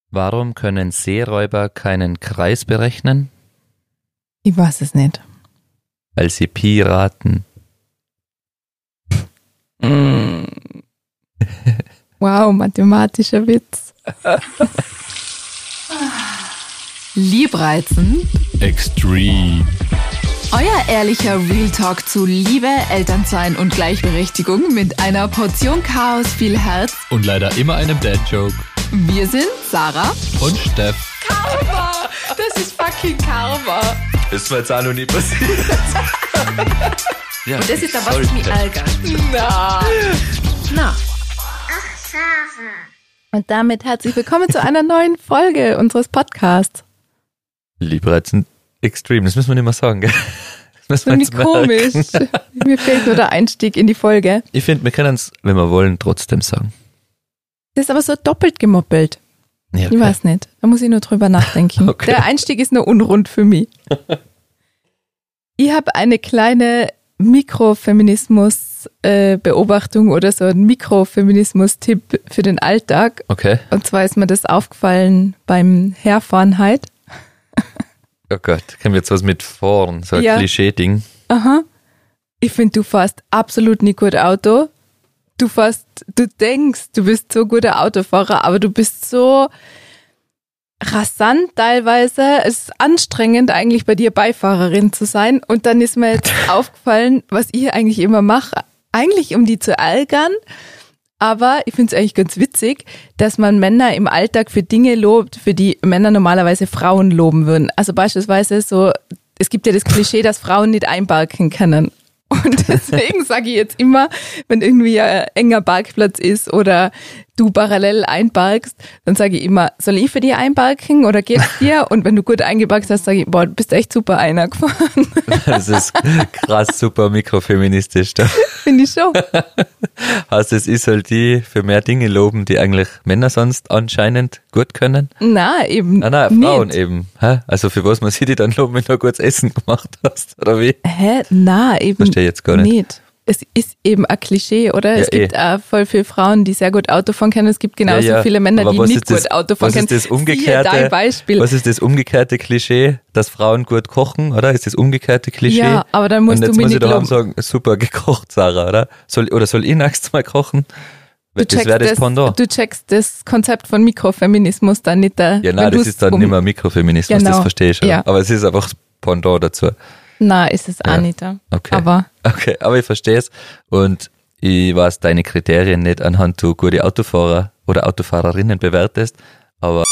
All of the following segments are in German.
Warum können Seeräuber keinen Kreis berechnen? Ich weiß es nicht. Weil sie Piraten. Wow, mathematischer Witz. Liebreizend. Extreme. Euer ehrlicher Real Talk zu Liebe, Elternsein und Gleichberechtigung mit einer Portion Chaos, viel Herz Und leider immer einem Dad-Joke. Wir sind Sarah Und Steff. Karma. Das ist fucking Karma. Ist mir jetzt auch noch nie passiert. Ja, Und das ist da, was mich ärgert. Na. Ach, Sarah. Und damit herzlich willkommen zu einer neuen Folge unseres Podcasts. Liebreizend Extreme, das müssen wir nicht mehr sagen, gell? Das müssen wir Irgendwie komisch. Mir fehlt nur der Einstieg in die Folge. Ich finde, wir können es, wenn wir wollen, trotzdem sagen. Das ist aber so doppelt gemoppelt. Ja, okay. Ich weiß nicht. Da muss ich nur drüber nachdenken. Okay. Der Einstieg ist nur unrund für mich. Ich habe eine kleine Mikrofeminismus-Beobachtung oder so einen Mikrofeminismus-Tipp für den Alltag. Okay. Und zwar ist mir das aufgefallen beim Herfahren heute. Oh Gott, kennen wir jetzt was mit vorn, so ein Ja. Klischee-Ding. Aha. Ich finde, du fährst absolut nicht gut Auto. Du denkst, du bist so guter Autofahrer, aber du bist so rasant teilweise. Es ist anstrengend, eigentlich bei dir Beifahrerin zu sein. Und dann ist mir jetzt aufgefallen, was ich eigentlich immer mache, eigentlich um die zu ärgern. Aber ich finde es eigentlich ganz witzig, dass man Männer im Alltag für Dinge lobt, für die Männer normalerweise Frauen loben würden. Also beispielsweise so, es gibt ja das Klischee, dass Frauen nicht einparken können. Und deswegen sage ich jetzt immer, wenn irgendwie ein enger Parkplatz ist oder du parallel einparkst, dann sage ich immer, soll ich für dich einparken oder geht's dir? Und wenn du gut eingeparkt hast, sage ich, boah, du bist echt super einer gefahren. Das ist krass super mikrofeministisch. Da. Finde ich schon. Also es ist halt die für mehr Dinge loben, die eigentlich Männer sonst anscheinend gut können. Na, eben Nein, Frauen nicht. eben. Hä? Also für was man sie die dann loben, wenn du ein gutes Essen gemacht hast, oder wie? Hä? Na, eben Verstehe ich jetzt gar nicht. Es ist eben ein Klischee, oder? Ja, Es gibt auch voll viele Frauen, die sehr gut Auto fahren können. Es gibt genauso Ja, ja. viele Männer, Aber die was nicht ist das- gut Auto fahren was können. ist das Siehe umgekehrte? dein Beispiel. Was ist das umgekehrte Klischee, dass Frauen gut kochen, oder? Ist das umgekehrte Klischee? Ja, aber dann musst Und du jetzt mir muss ich nicht daheim loben. sagen, super gekocht, Sarah, oder? Soll ich nächstes Mal kochen? Das wäre das Pendant. Du checkst das Konzept von Mikrofeminismus dann nicht. Ja, nein, das ist dann nicht mehr Mikrofeminismus, Genau. das verstehe ich schon. Ja. Aber es ist einfach das Pendant dazu. Nein, ist es auch Ja. nicht. Okay. Aber Okay, aber ich verstehe es. Und ich weiß deine Kriterien nicht, anhand du gute Autofahrer oder Autofahrerinnen bewertest. Aber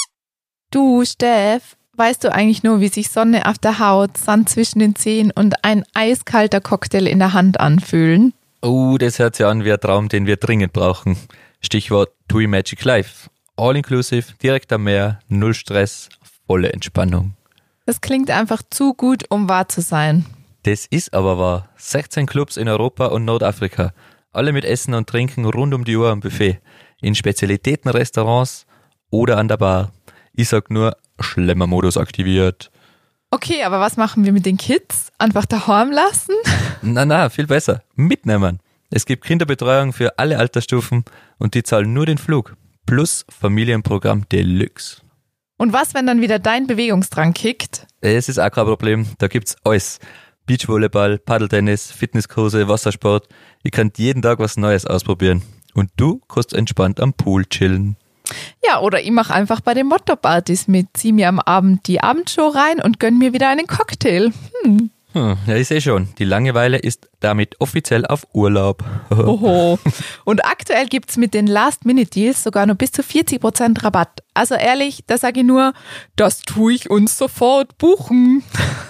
du, Steff, weißt du eigentlich nur, wie sich Sonne auf der Haut, Sand zwischen den Zehen und ein eiskalter Cocktail in der Hand anfühlen? das hört sich an wie ein Traum, den wir dringend brauchen. Stichwort TUI Magic Life. All inclusive, direkt am Meer, null Stress, volle Entspannung. Das klingt einfach zu gut, um wahr zu sein. Das ist aber wahr. 16 Clubs in Europa und Nordafrika. Alle mit Essen und Trinken rund um die Uhr am Buffet. In Spezialitätenrestaurants oder an der Bar. Ich sag nur, Schlemmermodus aktiviert. Okay, aber was machen wir mit den Kids? Einfach daheim lassen? Na, viel besser. Mitnehmen. Es gibt Kinderbetreuung für alle Altersstufen und die zahlen nur den Flug. Plus Familienprogramm Deluxe. Und was, wenn dann wieder dein Bewegungsdrang kickt? Es ist auch kein Problem. Da gibt's alles. Beachvolleyball, Paddeltennis, Fitnesskurse, Wassersport. Ihr könnt jeden Tag was Neues ausprobieren. Und du kannst entspannt am Pool chillen. Ja, oder ich mache einfach bei den Motto-Partys mit, zieh mir am Abend die Abendshow rein und gönn mir wieder einen Cocktail. Ja, ich sehe schon. Die Langeweile ist damit offiziell auf Urlaub. Oho. Und aktuell gibt's mit den Last-Minute-Deals sogar noch bis zu 40% Rabatt. Also ehrlich, da sage ich nur, das tue ich uns sofort buchen.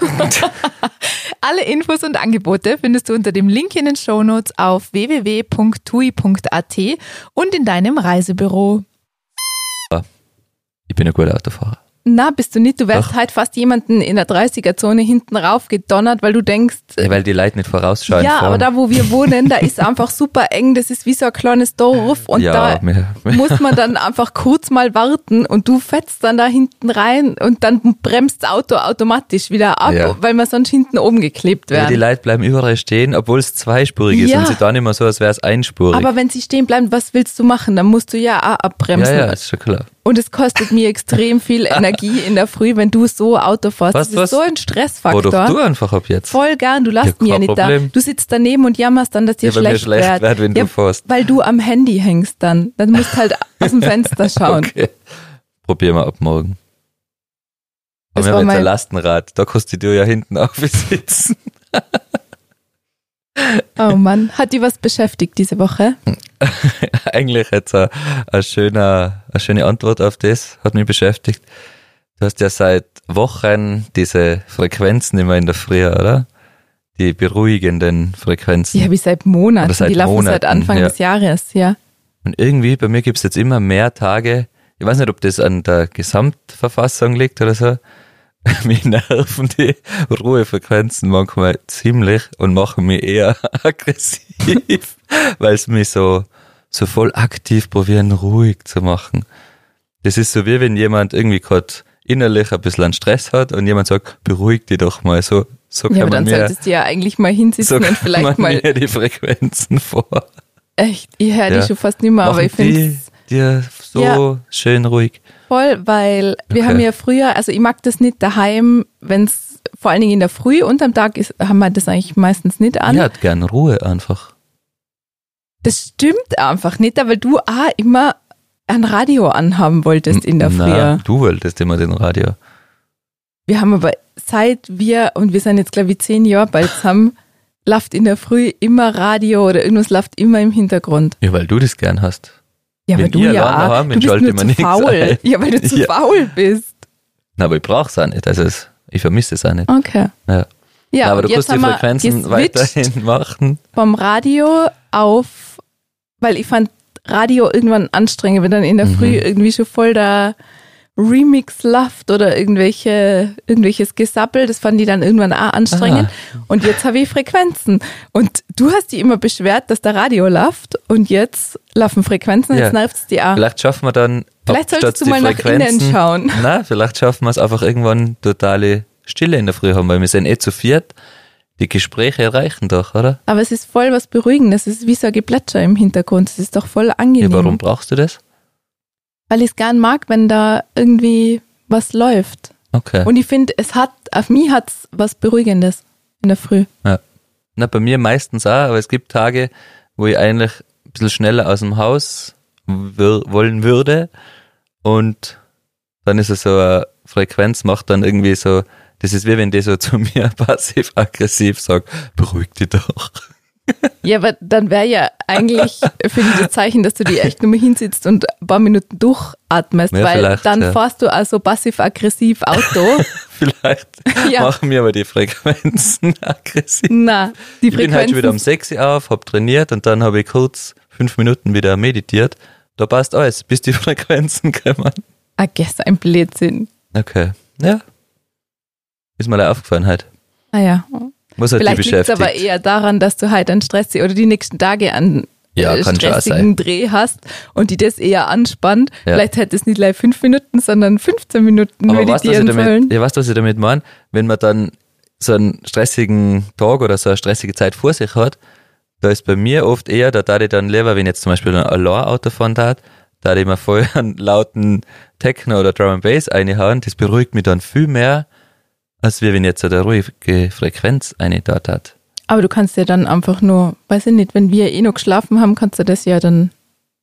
Alle Infos und Angebote findest du unter dem Link in den Shownotes auf www.tui.at und in deinem Reisebüro. Ich bin ein guter Autofahrer. Na, bist du nicht. Du wärst Doch. halt fast jemanden in der 30er-Zone hinten rauf gedonnert, weil du denkst, Weil die Leute nicht vorausschauen. ja, aber da, wo wir wohnen, da ist einfach super eng. Das ist wie so ein kleines Dorf und da muss man dann einfach kurz mal warten und du fetzt dann da hinten rein und dann bremst das Auto automatisch wieder ab, Ja. weil wir sonst hinten oben geklebt Ja, die werden. Leute bleiben überall stehen, obwohl es zweispurig ist Ja. und sie dann immer so, als wäre es einspurig. Aber wenn sie stehen bleiben, was willst du machen? Dann musst du ja auch abbremsen. ja, ist schon klar. Und es kostet mir extrem viel Energie in der Früh, wenn du so Auto fährst. Das ist so ein Stressfaktor. Fahr doch du einfach ab jetzt. Voll gern, du lässt mich ja nicht Problem. da. Du sitzt daneben und jammerst dann, dass dir schlecht wird. Wenn du fährst. Weil du am Handy hängst dann. Dann musst halt aus dem Fenster schauen. Okay. Probieren wir ab morgen. Das Aber wir war haben jetzt mein- ein Lastenrad. Da kannst du ja hinten aufsitzen. Oh Mann, hat die was beschäftigt diese Woche? Eigentlich jetzt eine schöne Antwort auf das, hat mich beschäftigt. Du hast ja seit Wochen diese Frequenzen immer in der Früh, oder? Die beruhigenden Frequenzen. Die habe ich seit Monaten. Oder seit die laufen seit Monaten, Anfang ja. des Jahres, ja. Und irgendwie, bei mir gibt's jetzt immer mehr Tage, ich weiß nicht, ob das an der Gesamtverfassung liegt oder so, mich nerven die Ruhefrequenzen manchmal ziemlich und machen mich eher aggressiv, weil es mich so voll aktiv probieren, ruhig zu machen. Das ist so wie wenn jemand irgendwie gerade innerlich ein bisschen an Stress hat und jemand sagt, beruhig dich doch mal, so kann Ja, aber man dann mir, solltest du ja eigentlich mal hinsitzen und kann vielleicht man mal, mir die Frequenzen vor. echt, ich höre Ja. die schon fast nicht mehr, aber Machen ich finde die dir so Ja. schön ruhig. voll, weil wir Okay. haben ja früher, also ich mag das nicht daheim, wenn es vor allen Dingen in der Früh, unterm Tag ist, haben wir das eigentlich meistens nicht an. Ich hätte gern Ruhe einfach. Das stimmt einfach nicht, weil du auch immer ein Radio anhaben wolltest in der Früh. Na, du wolltest immer den Radio. Wir haben aber seit und wir sind jetzt glaube ich 10 Jahre bald zusammen, läuft in der Früh immer Radio oder irgendwas läuft immer im Hintergrund. Ja, weil du das gern hast. Ja, Wenn aber du ihr ja alleine auch. daheim Du bin, bist schalte nur ich mir zu nichts faul. ein. Ja, weil du zu Ja. faul bist. Na, aber ich brauch's auch nicht. Also ich vermisse es auch nicht. Okay. Ja. Ja, Na, aber du und jetzt kannst die haben wir Frequenzen geswitcht weiterhin machen. vom Radio auf, weil ich fand Radio irgendwann anstrengend, wenn dann in der Früh irgendwie schon voll der Remix läuft oder irgendwelches Gesappel, das fand ich dann irgendwann auch anstrengend. Und jetzt habe ich Frequenzen. Und du hast dich immer beschwert, dass der Radio läuft und jetzt laufen Frequenzen, Ja. jetzt nervt es dir auch. Vielleicht schaffen wir dann Vielleicht solltest statt du mal die nach innen Frequenzen- schauen. Na, vielleicht schaffen wir es einfach irgendwann totale Stille in der Früh haben, weil wir sind zu viert. Die Gespräche reichen doch, oder? Aber es ist voll was Beruhigendes. Es ist wie so ein Geplätscher im Hintergrund. Es ist doch voll angenehm. Ja, warum brauchst du das? Weil ich es gern mag, wenn da irgendwie was läuft. Okay. Und ich finde, auf mich hat es was Beruhigendes in der Früh. Na, bei mir meistens auch, aber es gibt Tage, wo ich eigentlich ein bisschen schneller aus dem Haus wollen würde und dann ist es so eine Frequenz, macht dann irgendwie so, das ist wie wenn die so zu mir passiv-aggressiv sagt, beruhig dich doch. Ja, aber dann wäre ja eigentlich für dich das Zeichen, dass du die echt nur mal hinsitzt und ein paar Minuten durchatmest, Ja, weil vielleicht, dann ja. fährst du also passiv-aggressiv Auto. Vielleicht Ja. machen mir aber die Frequenzen aggressiv. Na, die Ich bin heute schon wieder um Frequenzen. 6 Uhr auf, hab trainiert und dann habe ich kurz 5 Minuten wieder meditiert. Da passt alles, bis die Frequenzen kommen. Ah, gestern ein Blödsinn. Okay, ja. Ist mir da aufgefallen halt. Ah ja. Was hat Vielleicht die liegt es beschäftigt? aber eher daran, dass du halt einen Stress oder die nächsten Tage einen Ja, kann schon auch stressigen Dreh hast und die das eher anspannt. Ja. Vielleicht hätte es nicht gleich 5 Minuten, sondern 15 Minuten Aber weißt du, meditieren sollen. was ich damit meine? Wenn man dann so einen stressigen Tag oder so eine stressige Zeit vor sich hat, da ist bei mir oft eher, da ich dann lieber, wenn ich jetzt zum Beispiel ein Allein-Auto fahren da ich mir voll einen lauten Techno oder Drum and Bass reinhauen, das beruhigt mich dann viel mehr, als wenn ich jetzt eine ruhige Frequenz reingetan hat. Aber du kannst ja dann einfach nur, weiß ich nicht, wenn wir noch geschlafen haben, kannst du das ja dann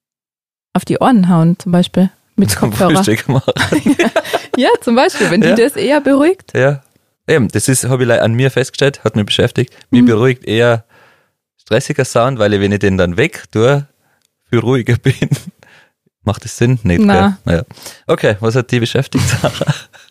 auf die Ohren hauen, zum Beispiel, mit Kopfhörer. Frühstück machen. Ja, zum Beispiel, wenn Ja. die das eher beruhigt. Ja. Eben, das habe ich an mir festgestellt, hat mich beschäftigt. Mich beruhigt eher stressiger Sound, weil ich, wenn ich den dann weg tue, viel ruhiger bin. Macht das Sinn? Nicht, Na. gell? Ja. Okay, was hat die beschäftigt, Sarah?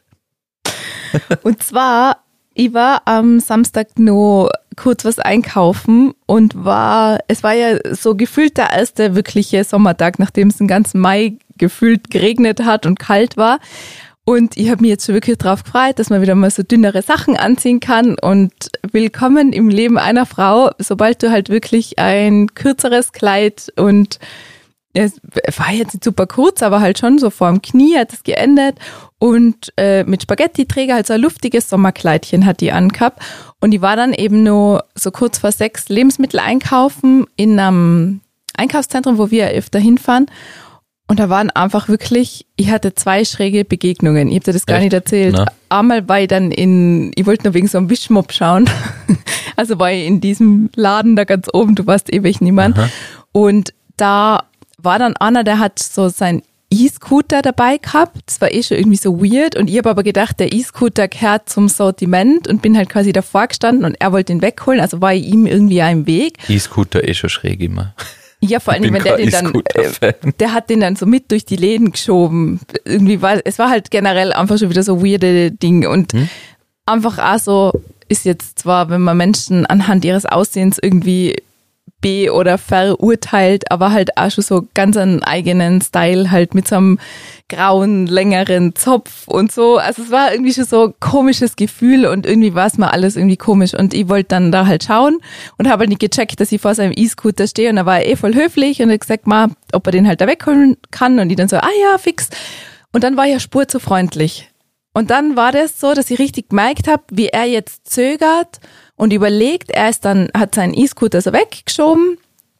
Und zwar, ich war am Samstag noch kurz was einkaufen und es war ja so gefühlt der erste wirkliche Sommertag, nachdem es den ganzen Mai gefühlt geregnet hat und kalt war. Und ich habe mich jetzt schon wirklich drauf gefreut, dass man wieder mal so dünnere Sachen anziehen kann. Und willkommen im Leben einer Frau, sobald du halt wirklich ein kürzeres Kleid und es war jetzt nicht super kurz, aber halt schon so vor dem Knie hat es geendet und mit Spaghetti-Träger, halt so ein luftiges Sommerkleidchen hat die angehabt und die war dann eben nur so kurz vor 6 Lebensmittel einkaufen in einem Einkaufszentrum, wo wir öfter hinfahren Und da waren einfach wirklich, ich hatte 2 schräge Begegnungen. Ich habe dir das gar Echt? nicht erzählt. Na? Einmal war ich dann ich wollte nur wegen so einem Wischmopp schauen. Also war ich in diesem Laden da ganz oben, du weißt welchen niemand. Aha. Und da war dann einer, der hat so sein E-Scooter dabei gehabt. Das war schon irgendwie so weird. Und ich habe aber gedacht, der E-Scooter gehört zum Sortiment und bin halt quasi davor gestanden und er wollte ihn wegholen. Also war ich ihm irgendwie auch im Weg. E-Scooter schon schräg immer. Ja, vor allem, Ich bin wenn der den kein dann, E-Scooter-Fan. der hat den dann so mit durch die Läden geschoben. Es war halt generell einfach schon wieder so weirde Dinge und einfach auch so ist jetzt zwar, wenn man Menschen anhand ihres Aussehens irgendwie oder verurteilt, aber halt auch schon so ganz einen eigenen Style halt mit so einem grauen, längeren Zopf und so. Also es war irgendwie schon so ein komisches Gefühl und irgendwie war es mir alles irgendwie komisch und ich wollte dann da halt schauen und habe halt nicht gecheckt, dass ich vor seinem E-Scooter stehe und da war er voll höflich und hat gesagt, ob er den halt da wegholen kann und ich dann so, ja, fix. Und dann war er spur zu freundlich. Und dann war das so, dass ich richtig gemerkt habe, wie er jetzt zögert und überlegt, hat seinen E-Scooter so weggeschoben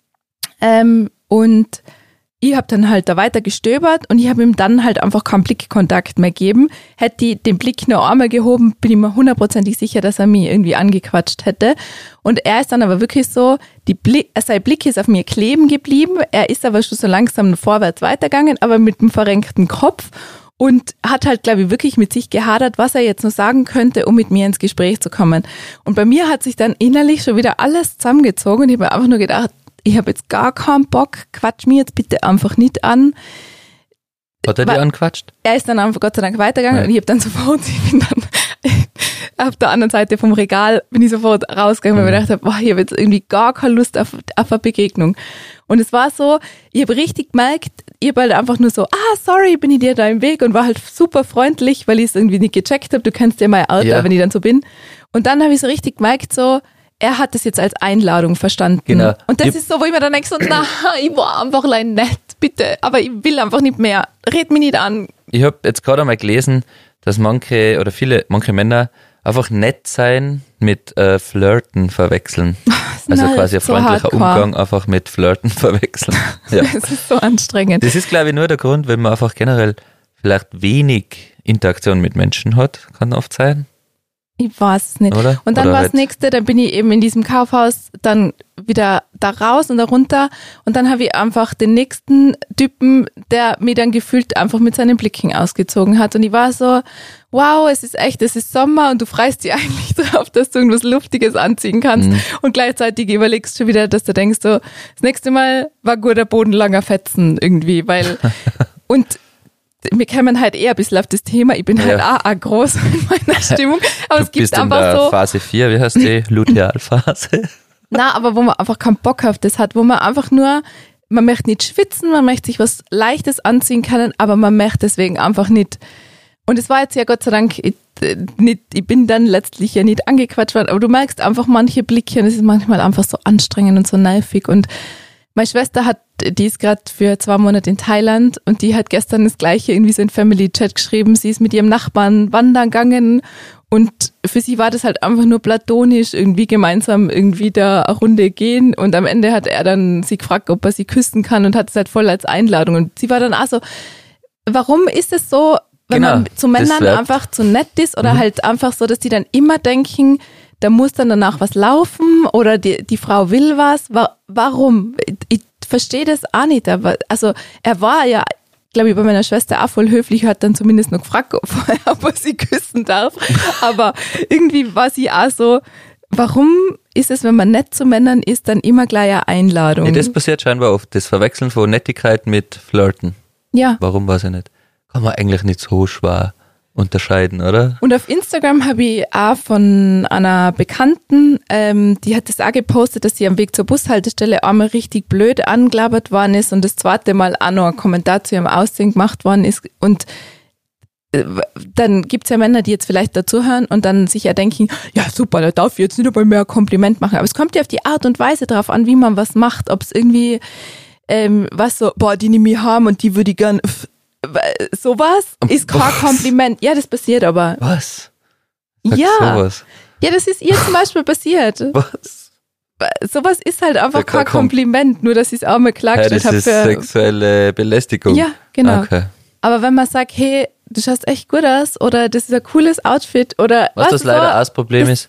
und ich habe dann halt da weiter gestöbert und ich habe ihm dann halt einfach keinen Blickkontakt mehr gegeben. Hätte ich den Blick nur einmal gehoben, bin ich mir 100%ig sicher, dass er mich irgendwie angequatscht hätte. Und er ist dann aber wirklich so, sein Blick ist auf mir kleben geblieben, er ist aber schon so langsam vorwärts weitergegangen, aber mit einem verrenkten Kopf. Und hat halt, glaube ich, wirklich mit sich gehadert, was er jetzt noch sagen könnte, um mit mir ins Gespräch zu kommen. Und bei mir hat sich dann innerlich schon wieder alles zusammengezogen und ich habe einfach nur gedacht, ich habe jetzt gar keinen Bock, quatsch mich jetzt bitte einfach nicht an. Hat er dich angequatscht? Er ist dann einfach Gott sei Dank weitergegangen und ich habe dann ich bin dann auf der anderen Seite vom Regal, bin ich sofort rausgegangen, weil ich mir gedacht habe, ich habe jetzt irgendwie gar keine Lust auf eine Begegnung. Und es war so, ich habe richtig gemerkt, ich habe halt einfach nur so, sorry, bin ich dir da im Weg und war halt super freundlich, weil ich es irgendwie nicht gecheckt habe, du kennst ja mein Alter, wenn ich dann so bin. Und dann habe ich so richtig gemerkt, so, er hat das jetzt als Einladung verstanden. Genau. Und das ist so, wo ich mir dann denke, so, ich war einfach nett, bitte, aber ich will einfach nicht mehr, red mich nicht an. Ich habe jetzt gerade einmal gelesen, dass manche Männer einfach nett sein mit Flirten verwechseln. Also quasi ein so freundlicher hardcore. Umgang einfach mit Flirten verwechseln. Ja. Das ist so anstrengend. Das ist, glaube ich, nur der Grund, wenn man einfach generell vielleicht wenig Interaktion mit Menschen hat, kann oft sein. Ich weiß es nicht. Oder? Und dann Oder war halt- das nächste, dann bin ich eben in diesem Kaufhaus dann wieder da raus und da runter und dann habe ich einfach den nächsten Typen, der mir dann gefühlt einfach mit seinen Blicken ausgezogen hat und ich war so, wow, es ist Sommer und du freust dich eigentlich darauf, dass du irgendwas Luftiges anziehen kannst und gleichzeitig überlegst schon wieder, dass du denkst so, das nächste Mal war guter Boden langer Fetzen irgendwie, weil und wir kommen halt eher ein bisschen auf das Thema. Ich bin halt auch groß in meiner Stimmung. Aber es Du gibt bist in einfach der so, Phase 4, wie heißt die? Lutealphase. aber wo man einfach keinen Bock auf das hat, wo man einfach nur, man möchte nicht schwitzen, man möchte sich was Leichtes anziehen können, aber man möchte deswegen einfach nicht. Und es war jetzt ja Gott sei Dank ich bin dann letztlich ja nicht angequatscht worden, aber du merkst einfach manche Blicke und es ist manchmal einfach so anstrengend und so nervig und meine Schwester die ist gerade für 2 Monate in Thailand und die hat gestern das Gleiche irgendwie so in Family Chat geschrieben. Sie ist mit ihrem Nachbarn wandern gegangen und für sie war das halt einfach nur platonisch, irgendwie gemeinsam irgendwie da eine Runde gehen und am Ende hat er dann sie gefragt, ob er sie küssen kann und hat es halt voll als Einladung und sie war dann auch so, warum ist es so, wenn Genau, man zu Männern das einfach zu nett ist oder halt einfach so, dass die dann immer denken, da muss dann danach was laufen oder die Frau will was. Warum? Ich verstehe das auch nicht. Aber, also er war ja, glaube ich, bei meiner Schwester auch voll höflich, hat dann zumindest noch gefragt, ob er sie küssen darf. Aber irgendwie war sie auch so, warum ist es, wenn man nett zu Männern ist, dann immer gleich eine Einladung? Ja, das passiert scheinbar oft, das Verwechseln von Nettigkeit mit Flirten. Ja. Warum, weiß ich nicht. Kann man eigentlich nicht so schwer unterscheiden, oder? Und auf Instagram habe ich auch von einer Bekannten, die hat das auch gepostet, dass sie am Weg zur Bushaltestelle einmal richtig blöd angelabert worden ist und das zweite Mal auch noch ein Kommentar zu ihrem Aussehen gemacht worden ist und dann gibt's ja Männer, die jetzt vielleicht dazuhören und dann sich ja denken, ja super, da darf ich jetzt nicht einmal mehr ein Kompliment machen, aber es kommt ja auf die Art und Weise drauf an, wie man was macht, ob es irgendwie was so, die nehme ich heim und die würde ich gern sowas ist kein Kompliment. Ja, das passiert aber. Was? Sagst Ja. Sowas? Ja, das ist ihr zum Beispiel passiert. Was? sowas ist halt einfach Ja, kein komm. Kompliment, nur dass ich es auch mal Ja, klargestellt das habe. ist sexuelle Belästigung. Ja, genau. Okay. Aber wenn man sagt, hey, du schaust echt gut aus oder das ist ein cooles Outfit oder Was das so, leider auch das Problem das- ist,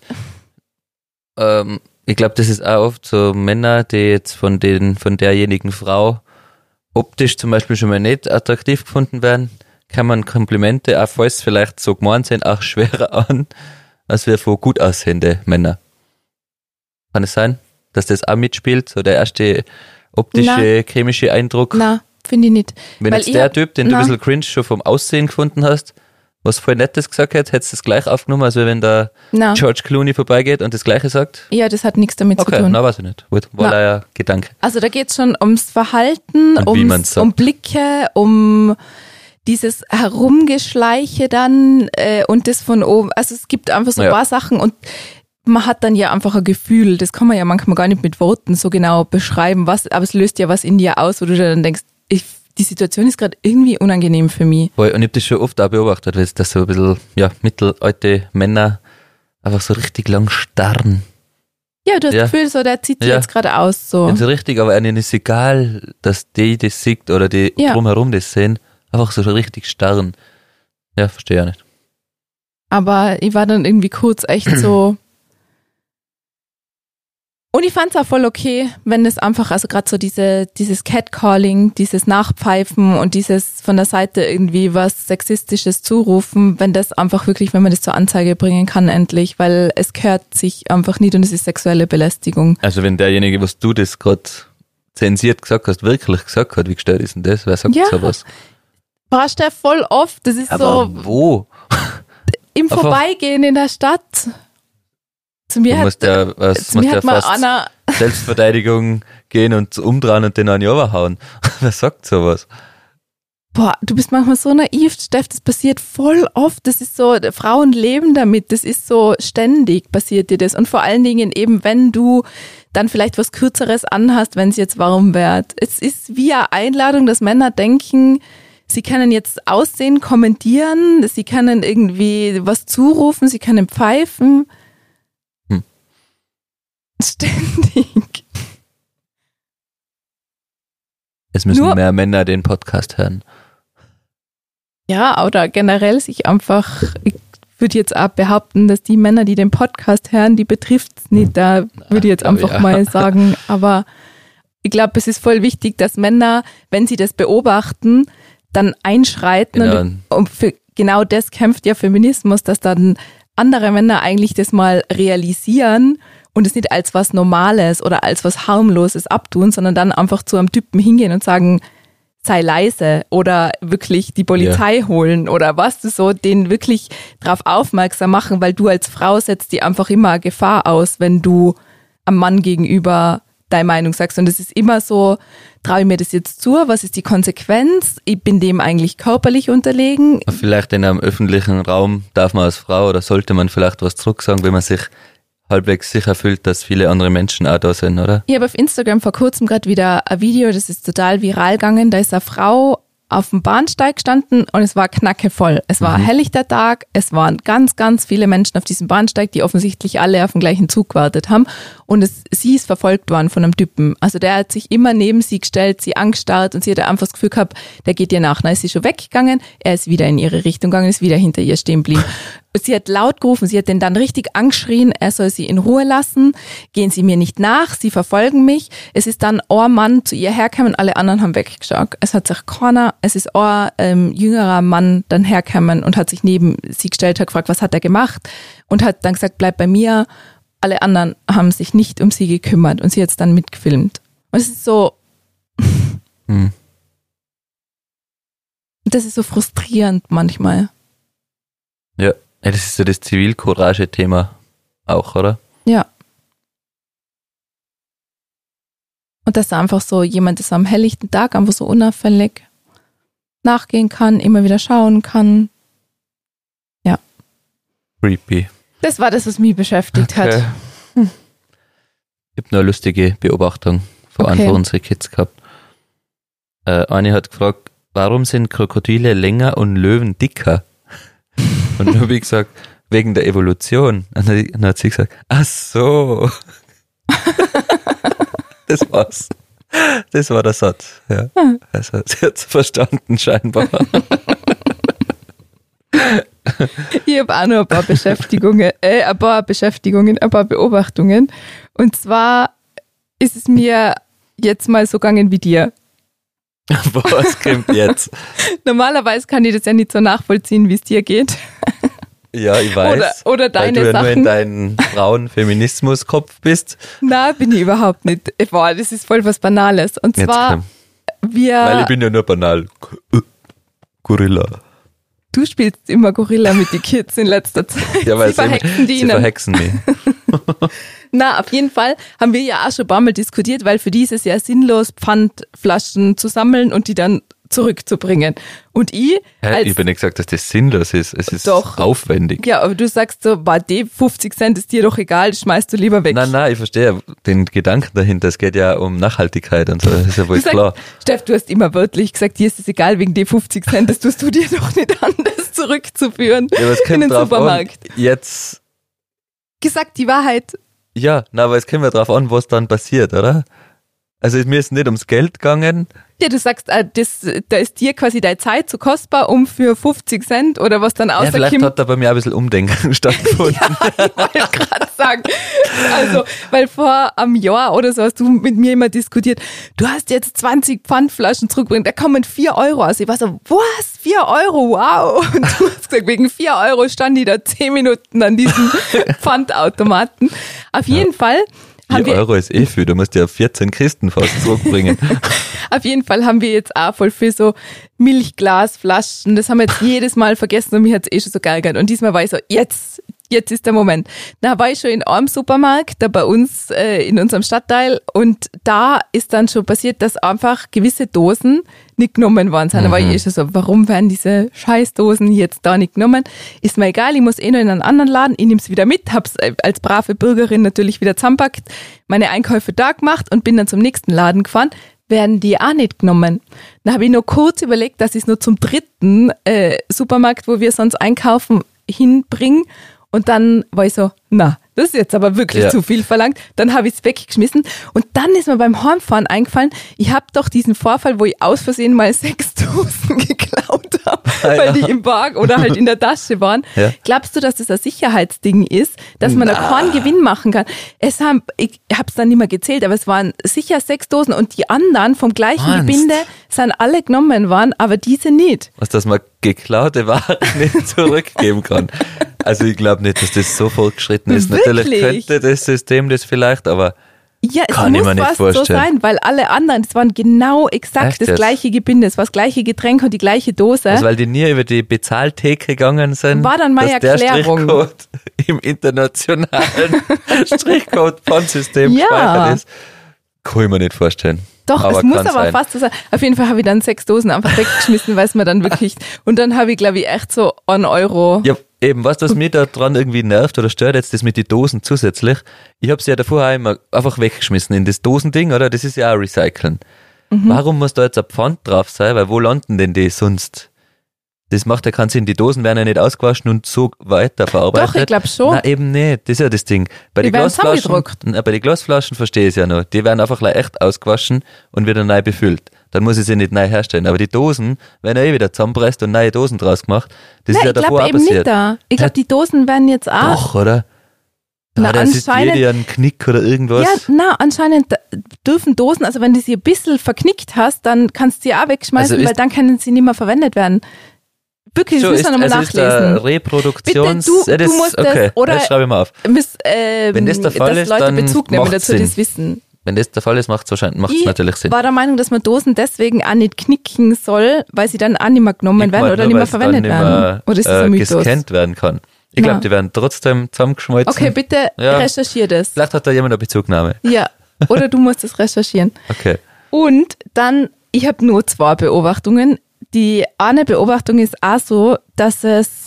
ich glaube, das ist auch oft so Männer, die jetzt von derjenigen Frau optisch zum Beispiel schon mal nicht attraktiv gefunden werden, kann man Komplimente, auch falls vielleicht so gemeint sind, auch schwerer an, als wir von gut aussehende Männer. Kann es sein, dass das auch mitspielt, so der erste optische, chemische Eindruck? Na, finde ich nicht. Wenn Weil jetzt ich der hab- Typ, den du na. ein bisschen cringe schon vom Aussehen gefunden hast, was voll Nettes gesagt hat, hättest du das gleich aufgenommen, als wenn da Na, George Clooney vorbeigeht und das Gleiche sagt? ja, das hat nichts damit zu Okay, tun. na weiß ich nicht. Gut, war Na. leider Gedanke. Also da geht es schon ums Verhalten, Und wie man's sagt. um Blicke, um dieses Herumgeschleiche dann und das von oben. Also es gibt einfach so ein Ja. paar Sachen und man hat dann ja einfach ein Gefühl, das kann man ja manchmal gar nicht mit Worten so genau beschreiben, aber es löst ja was in dir aus, wo du dann denkst, die Situation ist gerade irgendwie unangenehm für mich. Voll. Und ich habe das schon oft auch beobachtet, weil das so ein bisschen, ja, mittelalte Männer einfach so richtig lang starren. Ja, du hast Ja. das Gefühl, so der zieht sich Ja. jetzt gerade aus. So. Dem so richtig, aber ihnen ist egal, dass die das sieht oder die Ja. drumherum das sehen. Einfach so richtig starren. Ja, verstehe ich nicht. Aber ich war dann irgendwie kurz echt so. Und ich fand es auch voll okay, wenn es einfach, also gerade so dieses Catcalling, dieses Nachpfeifen und dieses von der Seite irgendwie was Sexistisches zurufen, wenn das einfach wirklich, wenn man das zur Anzeige bringen kann endlich, weil es gehört sich einfach nicht und es ist sexuelle Belästigung. Also wenn derjenige, was du das gerade zensiert gesagt hast, wirklich gesagt hat, wie gestellt ist denn das? Wer sagt Ja. sowas? Brauchst du voll oft, das ist Aber so wo? im einfach- Vorbeigehen in der Stadt. Zu mir Du musst ja, zu mir hat mal fast einer Selbstverteidigung gehen und umdrehen und den an die Ober hauen. Wer sagt sowas? Boah, du bist manchmal so naiv, Steff, das passiert voll oft. Das ist so, Frauen leben damit, das ist so ständig passiert dir das. Und vor allen Dingen eben, wenn du dann vielleicht was Kürzeres anhast, wenn es jetzt warm wird. Es ist wie eine Einladung, dass Männer denken, sie können jetzt Aussehen kommentieren, sie können irgendwie was zurufen, sie können pfeifen. Ständig. Es müssen Nur- mehr Männer den Podcast hören. Ja, oder generell sich einfach, ich würde jetzt auch behaupten, dass die Männer, die den Podcast hören, die betrifft's nicht. Da würde ich jetzt glaub ich einfach auch. mal sagen. Aber ich glaube, es ist voll wichtig, dass Männer, wenn sie das beobachten, dann einschreiten. Genau. Und für genau das kämpft ja Feminismus, dass dann andere Männer eigentlich das mal realisieren und es nicht als was Normales oder als was Harmloses abtun, sondern dann einfach zu einem Typen hingehen und sagen, sei leise oder wirklich die Polizei holen oder was du so, den wirklich drauf aufmerksam machen, weil du als Frau setzt dir einfach immer eine Gefahr aus, wenn du am Mann gegenüber deine Meinung sagst. Und es ist immer so, traue ich mir das jetzt zu? Was ist die Konsequenz? Ich bin dem eigentlich körperlich unterlegen. Vielleicht in einem öffentlichen Raum darf man als Frau oder sollte man vielleicht was zurücksagen, wenn man sich halbwegs sicher fühlt, dass viele andere Menschen auch da sind, oder? Ich habe auf Instagram vor kurzem gerade wieder ein Video, das ist total viral gegangen. Da ist eine Frau auf dem Bahnsteig gestanden und es war knackevoll. Es war ein helllichter Tag, es waren ganz, ganz viele Menschen auf diesem Bahnsteig, die offensichtlich alle auf den gleichen Zug gewartet haben und sie ist verfolgt worden von einem Typen. Also der hat sich immer neben sie gestellt, sie angestarrt und sie hat einfach das Gefühl gehabt, der geht ihr nach. Dann ist sie schon weggegangen, er ist wieder in ihre Richtung gegangen, ist wieder hinter ihr stehen geblieben. Sie hat laut gerufen, sie hat den dann richtig angeschrien, er soll sie in Ruhe lassen, gehen Sie mir nicht nach, Sie verfolgen mich. Es ist dann ein Mann zu ihr hergekommen, alle anderen haben weggeschaut. Es hat sich keiner, es ist ein jüngerer Mann dann hergekommen und hat sich neben sie gestellt, hat gefragt, was hat er gemacht und hat dann gesagt, bleib bei mir. Alle anderen haben sich nicht um sie gekümmert und sie hat es dann mitgefilmt. Und es ist so, das ist so frustrierend manchmal. Ja, das ist so das Zivilcourage-Thema auch, oder? Ja. Und dass da einfach so jemand ist am helllichten Tag einfach so unauffällig nachgehen kann, immer wieder schauen kann. Ja. Creepy. Das war das, was mich beschäftigt hat. Ich habe nur eine lustige Beobachtung von Okay. einem von unseren Kids gehabt. Eine hat gefragt, warum sind Krokodile länger und Löwen dicker? Und dann habe ich gesagt, wegen der Evolution. Und dann hat sie gesagt, ach so. Das war's. Das war der Satz. Ja. Also, sie hat's verstanden, scheinbar. Ich habe auch noch ein paar Beobachtungen. Und zwar ist es mir jetzt mal so gegangen wie dir. Was kommt jetzt? Normalerweise kann ich das ja nicht so nachvollziehen, wie es dir geht. Ja, ich weiß. Oder deine weil du ja Sachen. nur in deinem Frauenfeminismus-Kopf bist. Nein, bin ich überhaupt nicht. Boah, das ist voll was Banales. Und Jetzt zwar, komm. wir... Weil ich bin ja nur banal. Gorilla. Du spielst immer Gorilla mit den Kids in letzter Zeit. Ja, weil Sie verhexen die sie ihnen. verhexen mich. Na, auf jeden Fall haben wir ja auch schon ein paar Mal diskutiert, weil für die ist es ja sinnlos, Pfandflaschen zu sammeln und die dann zurückzubringen. Und ich Ich habe nicht gesagt, dass das sinnlos ist. Es ist Doch. aufwendig. Ja, aber du sagst so, die 50 Cent ist dir doch egal, das schmeißt du lieber weg. Nein, ich verstehe den Gedanken dahinter. Es geht ja um Nachhaltigkeit und so. Das ist ja wohl Du klar. Steff, du hast immer wörtlich gesagt, dir ist es egal wegen die 50 Cent, das tust du dir doch nicht an, das zurückzuführen Ja, aber es in kommt den drauf Supermarkt. an. Jetzt, Gesagt die Wahrheit. ja, aber es kommt ja drauf an, was dann passiert, oder? Also mir ist nicht ums Geld gegangen. Ja, du sagst, da ist dir quasi deine Zeit zu kostbar, um für 50 Cent oder was dann Ja, vielleicht außerkommt. hat da bei mir ein bisschen Umdenken stattgefunden. Ich wollte gerade sagen. Also, weil vor einem Jahr oder so hast du mit mir immer diskutiert, du hast jetzt 20 Pfandflaschen zurückbringen, da kommen 4 Euro aus. Ich war so, was? 4 Euro? Wow. Und du hast gesagt, wegen 4 Euro stand ich da 10 Minuten an diesem Pfandautomaten. Auf jeden Fall. 4 Euro ist eh viel, du musst ja 14 Kisten fast zurückbringen. Auf jeden Fall haben wir jetzt auch voll viel so Milchglasflaschen. Das haben wir jetzt jedes Mal vergessen und mir hat's eh schon so geil gehabt. Und diesmal war ich so, jetzt ist der Moment. Da war ich schon in einem Supermarkt, da bei uns in unserem Stadtteil und da ist dann schon passiert, dass einfach gewisse Dosen nicht genommen worden sind. Da war ich eh schon so, warum werden diese Scheißdosen jetzt da nicht genommen? Ist mir egal, ich muss eh noch in einen anderen Laden, ich nehme es wieder mit, hab's als brave Bürgerin natürlich wieder zusammenpackt, meine Einkäufe da gemacht und bin dann zum nächsten Laden gefahren. Werden die auch nicht genommen. Dann habe ich noch kurz überlegt, dass ich es nur zum dritten Supermarkt, wo wir sonst einkaufen, hinbringe. Und dann war ich so, na, das ist jetzt aber wirklich zu viel verlangt. Dann habe ich es weggeschmissen. Und dann ist mir beim Heimfahren eingefallen, ich habe doch diesen Vorfall, wo ich aus Versehen mal 6 Dosen geklaut habe, weil die im Wagen oder halt in der Tasche waren. Ja. Glaubst du, dass das ein Sicherheitsding ist, dass man da keinen Gewinn machen kann? Ich habe es dann nicht mehr gezählt, aber es waren sicher 6 Dosen und die anderen vom gleichen Gebinde sind alle genommen worden, aber diese nicht. Was, dass man geklaute Waren nicht zurückgeben kann. Also ich glaube nicht, dass das so fortgeschritten ist. Wirklich? Natürlich könnte das System das vielleicht, aber ja, es kann ich muss mir nicht fast vorstellen. so sein, weil alle anderen, es waren genau exakt das gleiche Gebinde, es war das gleiche Getränk und die gleiche Dose. Also weil die nie über die Bezahltheke gegangen sind, war dann meine dass Erklärung. Der Strichcode im internationalen Strichcode-Pfandsystem gespeichert ist. Kann ich mir nicht vorstellen. Doch, aber es muss aber fast so sein. Auf jeden Fall habe ich dann 6 Dosen einfach weggeschmissen, weil es mir dann wirklich, und dann habe ich glaube ich echt so 1 Euro. Ja, eben, was mich da dran irgendwie nervt oder stört jetzt, das mit den Dosen zusätzlich. Ich habe sie ja davor auch immer einfach weggeschmissen in das Dosending, oder? Das ist ja auch Recyceln. Warum muss da jetzt ein Pfand drauf sein? Weil wo landen denn die sonst? Das macht ja keinen Sinn. Die Dosen werden ja nicht ausgewaschen und so weiter verarbeitet. Doch, ich glaube schon. Nein, eben nicht. Das ist ja das Ding. Bei den Glasflaschen verstehe ich es ja noch. Die werden einfach echt ausgewaschen und wieder neu befüllt. Dann muss ich sie nicht neu herstellen. Aber die Dosen werden ja eh wieder zusammenpresst und neue Dosen draus gemacht. Das ist ja davor auch passiert. Ich glaube, die Dosen werden jetzt auch. Doch, oder? Na, das ist jede einen Knick oder irgendwas. Ja, anscheinend dürfen Dosen, also wenn du sie ein bisschen verknickt hast, dann kannst du sie auch wegschmeißen, Also weil dann können sie nicht mehr verwendet werden. Wirklich, das müssen wir nochmal nachlesen. Ist Reproduktions... Bitte, du musst okay, das, oder das schreibe ich mal auf. Wenn das der Fall ist, Leute dann Bezug nehmen macht's dazu, Sinn. das wissen. Wenn das der Fall ist, macht es natürlich Sinn. Ich war der Meinung, dass man Dosen deswegen auch nicht knicken soll, weil sie dann auch nicht mehr genommen werden oder nicht mehr verwendet werden. Oder ist das ein Mythos? Gescannt werden kann. Ich glaube, die werden trotzdem zusammengeschmolzen. Okay, bitte recherchier das. Vielleicht hat da jemand eine Bezugnahme. Ja, oder du musst das recherchieren. Okay. Und dann, ich habe nur 2 Beobachtungen. Die eine Beobachtung ist auch so, dass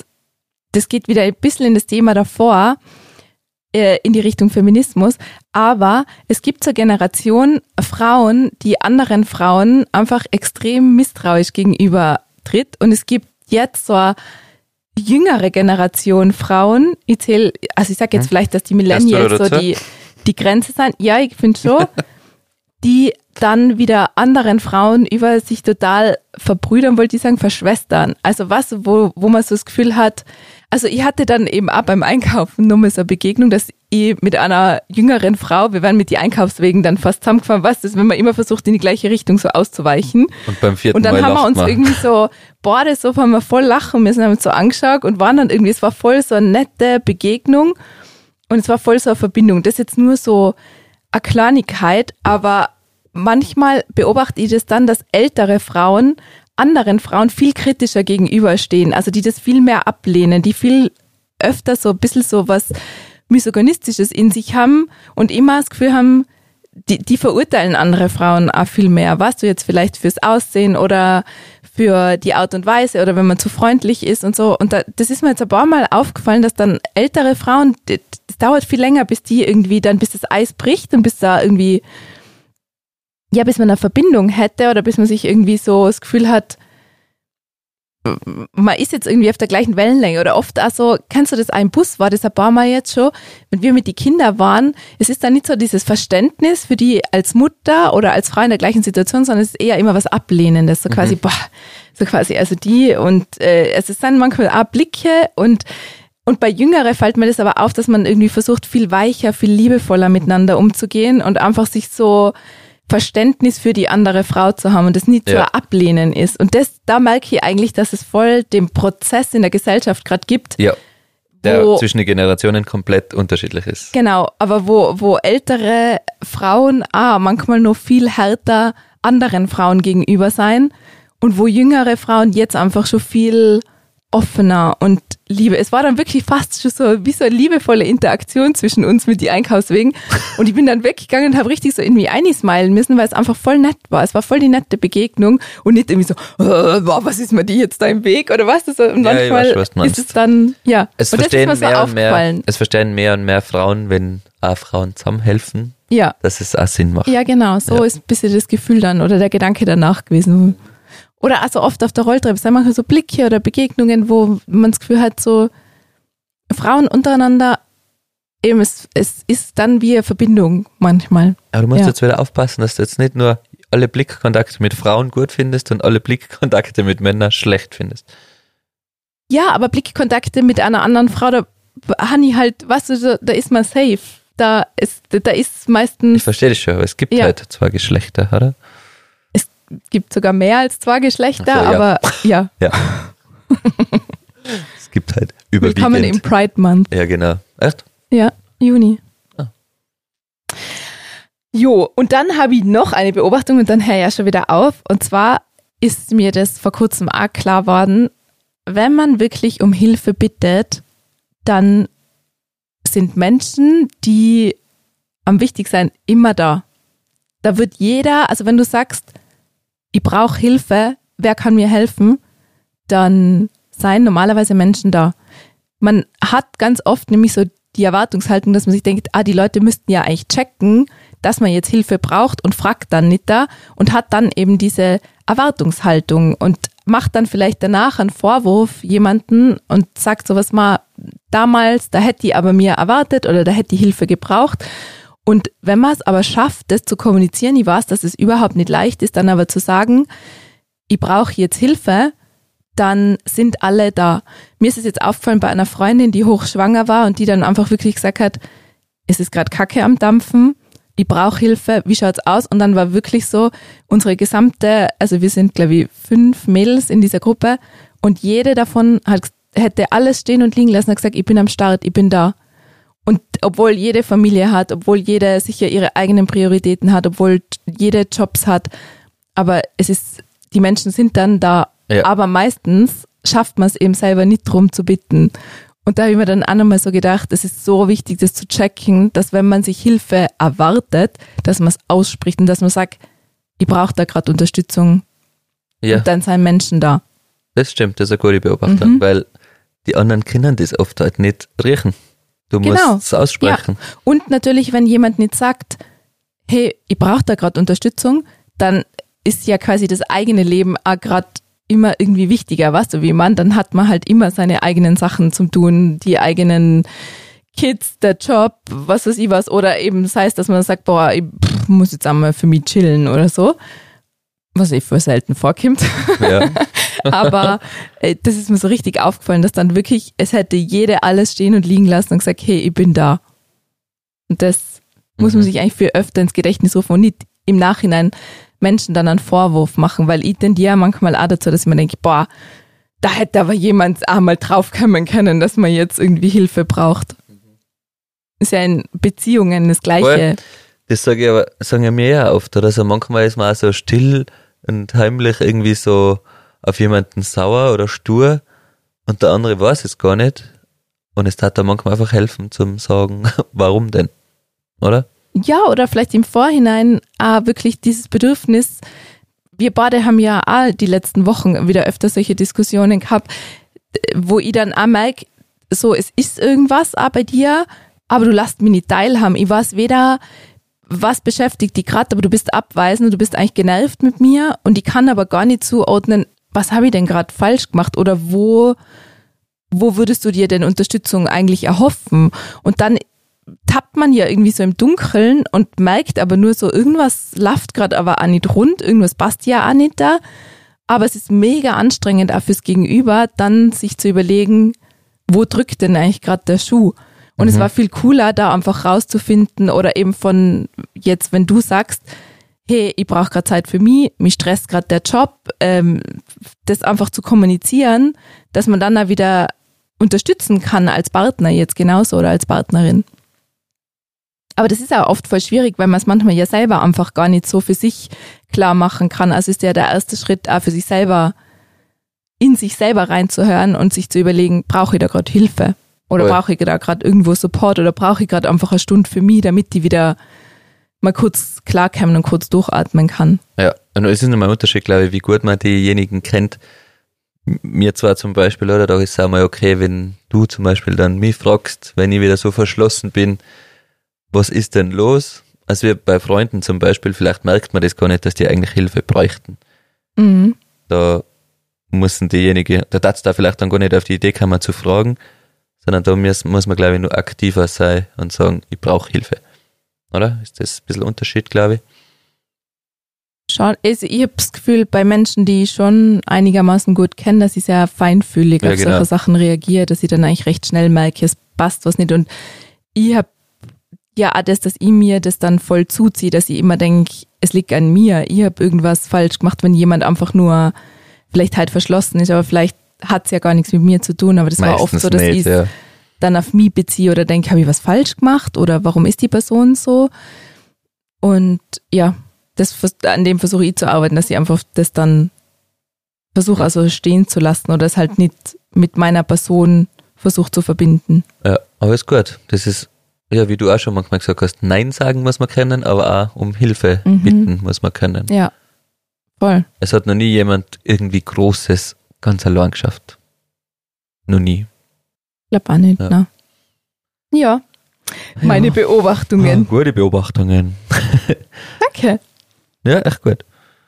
das geht wieder ein bisschen in das Thema davor, in die Richtung Feminismus, aber es gibt so eine Generation Frauen, die anderen Frauen einfach extrem misstrauisch gegenüber tritt und es gibt jetzt so eine jüngere Generation Frauen, ich sage jetzt vielleicht, dass die Millennials so die Grenze sein. Ja, ich finde schon, die dann wieder anderen Frauen über sich total verbrüdern, wollte ich sagen, verschwestern. Also was, wo man so das Gefühl hat, also ich hatte dann eben auch beim Einkaufen nur mal so eine Begegnung, dass ich mit einer jüngeren Frau, wir waren mit den Einkaufswegen dann fast zusammengefahren, was ist, wenn man immer versucht, in die gleiche Richtung so auszuweichen. Und beim vierten Und dann Mal haben wir uns lacht man. irgendwie so, boah, das so, haben wir voll lachen müssen, haben uns so angeschaut und waren dann irgendwie, es war voll so eine nette Begegnung und es war voll so eine Verbindung. Das ist jetzt nur so eine Kleinigkeit, aber manchmal beobachte ich das dann, dass ältere Frauen anderen Frauen viel kritischer gegenüberstehen, also die das viel mehr ablehnen, die viel öfter so ein bisschen so was Misogynistisches in sich haben und immer das Gefühl haben, die verurteilen andere Frauen auch viel mehr. Weißt du, jetzt vielleicht fürs Aussehen oder für die Art und Weise oder wenn man zu freundlich ist und so. Und das ist mir jetzt ein paar Mal aufgefallen, dass dann ältere Frauen, das dauert viel länger, bis die irgendwie dann, bis das Eis bricht und bis da irgendwie, ja, bis man eine Verbindung hätte oder bis man sich irgendwie so das Gefühl hat, man ist jetzt irgendwie auf der gleichen Wellenlänge oder oft auch so, kennst du das, ein Bus war das ein paar Mal jetzt schon, wenn wir mit den Kindern waren, es ist dann nicht so dieses Verständnis für die als Mutter oder als Frau in der gleichen Situation, sondern es ist eher immer was Ablehnendes, so quasi, boah, so quasi, also die und es ist dann manchmal auch Blicke und bei Jüngeren fällt mir das aber auf, dass man irgendwie versucht, viel weicher, viel liebevoller miteinander umzugehen und einfach sich so Verständnis für die andere Frau zu haben und das nicht so ein Ablehnen ist. Und da merke ich eigentlich, dass es voll den Prozess in der Gesellschaft gerade gibt. Ja, der zwischen den Generationen komplett unterschiedlich ist. Genau, aber wo ältere Frauen manchmal noch viel härter anderen Frauen gegenüber sein und wo jüngere Frauen jetzt einfach schon viel offener und Liebe. Es war dann wirklich fast schon so wie so eine liebevolle Interaktion zwischen uns mit die Einkaufswegen. Und ich bin dann weggegangen und habe richtig so irgendwie einsmilen müssen, weil es einfach voll nett war. Es war voll die nette Begegnung und nicht irgendwie so, boah, was ist mir die jetzt da im Weg oder was? So. Und manchmal ist es dann, ja. Es und verstehen das ist mir so aufgefallen. es verstehen mehr und mehr Frauen, wenn auch Frauen zusammenhelfen, dass es auch Sinn macht. Ja, genau. So ist ein bisschen das Gefühl dann oder der Gedanke danach gewesen. Oder also oft auf der Rolltreppe, es sind manchmal so Blicke oder Begegnungen, wo man das Gefühl hat, so Frauen untereinander, eben es ist dann wie eine Verbindung manchmal. Aber du musst jetzt wieder aufpassen, dass du jetzt nicht nur alle Blickkontakte mit Frauen gut findest und alle Blickkontakte mit Männern schlecht findest. Ja, aber Blickkontakte mit einer anderen Frau, da habe ich halt, weißt du, da ist man safe. Da ist meistens... Ich verstehe das schon, aber es gibt halt zwei Geschlechter, oder? Es gibt sogar mehr als zwei Geschlechter, so, aber ja. Ja. Es gibt halt überwiegend. Willkommen im Pride Month. Ja, genau. Echt? Ja, Juni. Ah. Jo, und dann habe ich noch eine Beobachtung und dann höre ich ja schon wieder auf. Und zwar ist mir das vor kurzem auch klar worden, wenn man wirklich um Hilfe bittet, dann sind Menschen, die am wichtigsten sind, immer da. Da wird jeder, also wenn du sagst, ich brauche Hilfe, wer kann mir helfen, dann seien normalerweise Menschen da. Man hat ganz oft nämlich so die Erwartungshaltung, dass man sich denkt, die Leute müssten ja eigentlich checken, dass man jetzt Hilfe braucht und fragt dann nicht da und hat dann eben diese Erwartungshaltung und macht dann vielleicht danach einen Vorwurf jemanden und sagt sowas mal, damals, da hätte ich aber mir erwartet oder da hätte ich Hilfe gebraucht. Und wenn man es aber schafft, das zu kommunizieren, ich weiß, dass es überhaupt nicht leicht ist, dann aber zu sagen, ich brauche jetzt Hilfe, dann sind alle da. Mir ist es jetzt aufgefallen bei einer Freundin, die hochschwanger war und die dann einfach wirklich gesagt hat, es ist gerade Kacke am Dampfen, ich brauche Hilfe, wie schaut's aus? Und dann war wirklich so, unsere gesamte, also wir sind glaube ich 5 Mädels in dieser Gruppe und jede davon hätte alles stehen und liegen lassen und gesagt, ich bin am Start, ich bin da. Und obwohl jede Familie hat, obwohl jede sicher ihre eigenen Prioritäten hat, obwohl jede Jobs hat, aber die Menschen sind dann da. Ja. Aber meistens schafft man es eben selber nicht drum zu bitten. Und da habe ich mir dann auch nochmal so gedacht, es ist so wichtig, das zu checken, dass wenn man sich Hilfe erwartet, dass man es ausspricht und dass man sagt, ich brauche da gerade Unterstützung. Ja. Und dann sind Menschen da. Das stimmt, das ist eine gute Beobachtung, weil die anderen können das oft halt nicht riechen. Du musst es aussprechen. Ja. Und natürlich, wenn jemand nicht sagt, hey, ich brauche da gerade Unterstützung, dann ist ja quasi das eigene Leben auch gerade immer irgendwie wichtiger, weißt du, wie man, dann hat man halt immer seine eigenen Sachen zum Tun, die eigenen Kids, der Job, was weiß ich was, oder eben das heißt, dass man sagt, boah, ich muss jetzt einmal für mich chillen oder so, was für selten vorkommt. Ja. Aber das ist mir so richtig aufgefallen, dass dann wirklich, es hätte jede alles stehen und liegen lassen und gesagt, hey, ich bin da. Und das muss man sich eigentlich viel öfter ins Gedächtnis rufen und nicht im Nachhinein Menschen dann einen Vorwurf machen, weil ich tendiere manchmal auch dazu, dass ich mir denke, boah, da hätte aber jemand einmal draufkommen können, dass man jetzt irgendwie Hilfe braucht. Ist ja in Beziehungen das Gleiche. Das sage ich aber, sagen ja mir ja oft, oder so manchmal ist man auch so still und heimlich irgendwie so auf jemanden sauer oder stur und der andere weiß es gar nicht und es tat da manchmal einfach helfen zum sagen, warum denn, oder? Ja, oder vielleicht im Vorhinein auch wirklich dieses Bedürfnis, wir beide haben ja auch die letzten Wochen wieder öfter solche Diskussionen gehabt, wo ich dann auch merke, so es ist irgendwas auch bei dir, aber du lässt mich nicht teilhaben. Ich weiß weder, was beschäftigt dich gerade, aber du bist abweisend und du bist eigentlich genervt mit mir und ich kann aber gar nicht zuordnen, was habe ich denn gerade falsch gemacht oder wo würdest du dir denn Unterstützung eigentlich erhoffen? Und dann tappt man ja irgendwie so im Dunkeln und merkt aber nur so, irgendwas läuft gerade aber auch nicht rund, irgendwas passt ja auch nicht da, aber es ist mega anstrengend auch fürs Gegenüber, dann sich zu überlegen, wo drückt denn eigentlich gerade der Schuh? Und es war viel cooler, da einfach rauszufinden oder eben von jetzt, wenn du sagst, hey, ich brauche gerade Zeit für mich stresst gerade der Job, das einfach zu kommunizieren, dass man dann auch wieder unterstützen kann als Partner jetzt genauso oder als Partnerin. Aber das ist auch oft voll schwierig, weil man es manchmal ja selber einfach gar nicht so für sich klar machen kann. Also ist ja der erste Schritt auch für sich selber, in sich selber reinzuhören und sich zu überlegen, brauche ich da gerade Hilfe? Oder brauche ich da gerade irgendwo Support oder brauche ich gerade einfach eine Stunde für mich, damit die wieder mal kurz klarkommen und kurz durchatmen kann. Ja, und es ist nochmal ein Unterschied, glaube ich, wie gut man diejenigen kennt. Mir zwar zum Beispiel, oder da ist es auch mal okay, wenn du zum Beispiel dann mich fragst, wenn ich wieder so verschlossen bin, was ist denn los? Also wir bei Freunden zum Beispiel, vielleicht merkt man das gar nicht, dass die eigentlich Hilfe bräuchten. Mhm. Da müssen diejenigen, da darf es da vielleicht dann gar nicht auf die Idee kommen zu fragen, sondern da muss man, glaube ich, nur aktiver sein und sagen, ich brauche Hilfe. Oder? Ist das ein bisschen Unterschied, glaube ich? Schon, also ich habe das Gefühl, bei Menschen, die ich schon einigermaßen gut kenne, dass ich sehr feinfühlig auf solche Sachen reagiere, dass ich dann eigentlich recht schnell merke, es passt was nicht. Und ich habe ja auch das, dass ich mir das dann voll zuziehe, dass ich immer denke, es liegt an mir, ich habe irgendwas falsch gemacht, wenn jemand einfach nur vielleicht halt verschlossen ist, aber vielleicht hat es ja gar nichts mit mir zu tun, aber das meistens war oft so, dass ich es dann auf mich beziehe oder denke, habe ich was falsch gemacht oder warum ist die Person so? Und ja, an dem versuche ich zu arbeiten, dass ich einfach das dann versuche also stehen zu lassen oder es halt nicht mit meiner Person versuche zu verbinden. Ja, aber ist gut. Das ist, ja, wie du auch schon manchmal gesagt hast, Nein sagen muss man können, aber auch um Hilfe bitten muss man können. Ja, voll. Es hat noch nie jemand irgendwie Großes ganz allein geschafft. Noch nie. Ich glaube auch nicht, ja. Ne? Ja, meine Beobachtungen. Gute Beobachtungen. Danke. Ja, echt gut.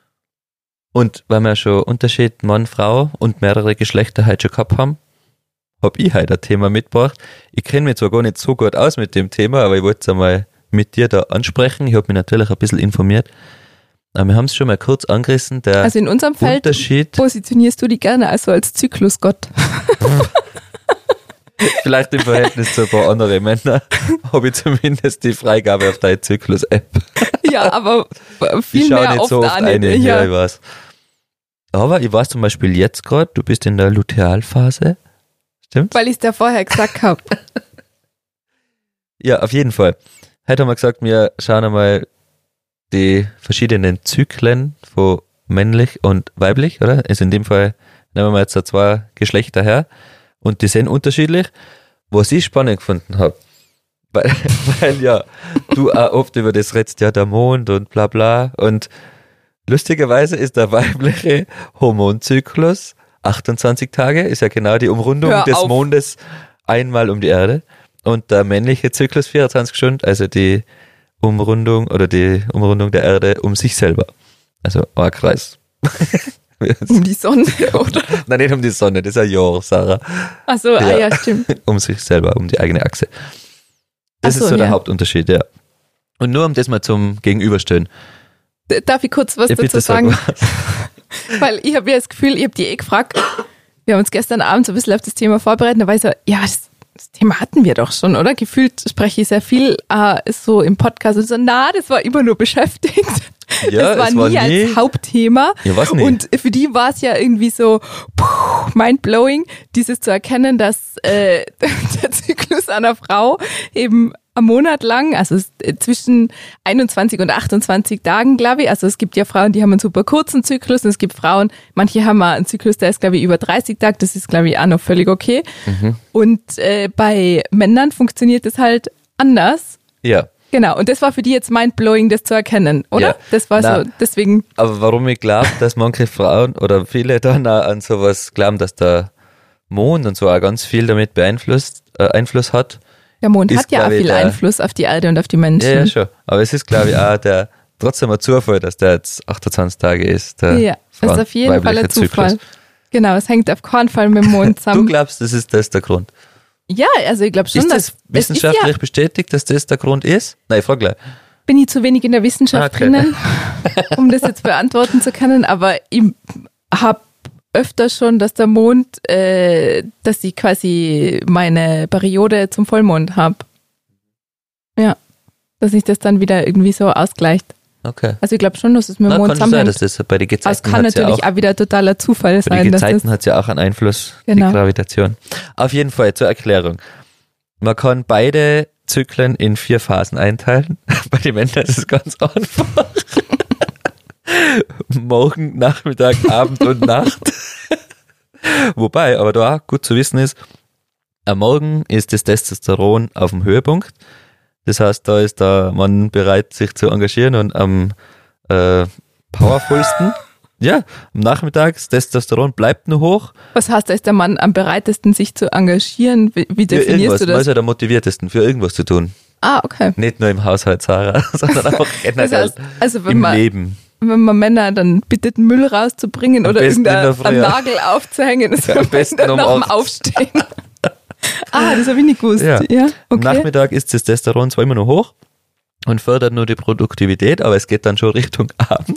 Und weil wir schon Unterschied Mann, Frau und mehrere Geschlechter heute schon gehabt haben, habe ich heute ein Thema mitgebracht. Ich kenne mich zwar gar nicht so gut aus mit dem Thema, aber ich wollte es einmal mit dir da ansprechen. Ich habe mich natürlich ein bisschen informiert. Aber wir haben es schon mal kurz angerissen. Also in unserem Feld positionierst du dich gerne also als Zyklusgott. Vielleicht im Verhältnis zu ein paar anderen Männern habe ich zumindest die Freigabe auf deine Zyklus-App. Ja, aber viel mehr nicht oft so oft eine. Ja, ich weiß. Aber ich weiß zum Beispiel jetzt gerade, du bist in der Lutealphase. Stimmt? Weil ich es dir vorher gesagt habe. Ja, auf jeden Fall. Heute haben wir gesagt, wir schauen einmal die verschiedenen Zyklen von männlich und weiblich, oder? Also in dem Fall nehmen wir jetzt da zwei Geschlechter her und die sind unterschiedlich. Was ich spannend gefunden habe, weil ja, du auch oft über das redest, ja, der Mond und bla bla, und lustigerweise ist der weibliche Hormonzyklus 28 Tage, ist ja genau die Umrundung des Mondes einmal um die Erde, und der männliche Zyklus 24 Stunden, also die Umrundung der Erde um sich selber. Also ein Kreis. Um die Sonne, oder? Nein, nicht um die Sonne, das ist ein Jahr, Sarah. Ach so, ja, stimmt. Um sich selber, um die eigene Achse. Das Ach so, ist so der ja. Hauptunterschied, ja. Und nur um das mal zum Gegenüberstellen. Darf ich kurz was Ja, dazu bitte sag sagen? was. Weil ich habe ja das Gefühl, ich habe die gefragt, wir haben uns gestern Abend so ein bisschen auf das Thema vorbereitet, da war ich so, ja, das Thema hatten wir doch schon, oder? Gefühlt spreche ich sehr viel ist so im Podcast und so, das war immer nur beschäftigt. Ja, das war nie als Hauptthema. Ja, was nie? Und für die war es ja irgendwie so mindblowing, dieses zu erkennen, dass der Zyklus einer Frau eben einen Monat lang, also zwischen 21 und 28 Tagen, glaube ich. Also es gibt ja Frauen, die haben einen super kurzen Zyklus und es gibt Frauen, manche haben einen Zyklus, der ist, glaube ich, über 30 Tage. Das ist, glaube ich, auch noch völlig okay. Und bei Männern funktioniert es halt anders. Ja. Genau, und das war für die jetzt mindblowing, das zu erkennen, oder? Ja. Das war Na, so, deswegen. Aber warum ich glaube, dass manche Frauen oder viele dann auch an sowas glauben, dass der Mond und so auch ganz viel damit Einfluss hat. Der Mond ist, hat ja auch glaub ich, viel Einfluss auf die Erde und auf die Menschen. Ja, schon. Aber es ist, glaube ich, auch trotzdem ein Zufall, dass der jetzt 28 Tage ist. Der Ja, das ist auf jeden Fall weibliche ein Zufall. Zyklus. Genau, es hängt auf keinen Fall mit dem Mond Du zusammen. glaubst, das ist der Grund? Ja, also ich glaube schon, Ist dass das wissenschaftlich bestätigt, dass das der Grund ist? Nein, ich frage gleich. bin ich zu wenig in der Wissenschaft Okay. drinnen, um das jetzt beantworten zu können, aber ich habe öfter schon, dass der Mond, dass ich quasi meine Periode zum Vollmond habe. Ja, dass sich das dann wieder irgendwie so ausgleicht. Okay. Also ich glaube schon, dass es mit dem Na, Mond kann schon sein, zusammenhängt. dass das bei den Aber es Gezeiten kann hat's ja natürlich auch, auch wieder totaler Zufall bei den sein, dass Gezeiten das, hat es ja auch einen Einfluss, Genau. die Gravitation. Auf jeden Fall zur Erklärung. Man kann beide Zyklen in 4 Phasen einteilen. Bei den Männern ist es ganz einfach. Morgen, Nachmittag, Abend und Nacht. Wobei, aber da auch gut zu wissen ist, am Morgen ist das Testosteron auf dem Höhepunkt. Das heißt, da ist der Mann bereit, sich zu engagieren und am powervollsten. Ja, am Nachmittag, das Testosteron bleibt nur hoch. was heißt, da ist der Mann am bereitesten, sich zu engagieren? Wie Für definierst irgendwas, du man das? ist ja der motiviertesten, für irgendwas zu tun. Ah, okay. Nicht nur im Haushalt, Sarah, sondern auch Das generell heißt, also wenn im man, Leben. wenn man Männer dann bittet, Müll rauszubringen Am oder besten in der irgendeinen Früh. Nagel aufzuhängen, das Ja, am besten um nach dem 8. Aufstehen. Das habe ich nicht gewusst. Ja. Ja, Am okay. Nachmittag ist das Testosteron zwar immer noch hoch und fördert nur die Produktivität, aber es geht dann schon Richtung Abend.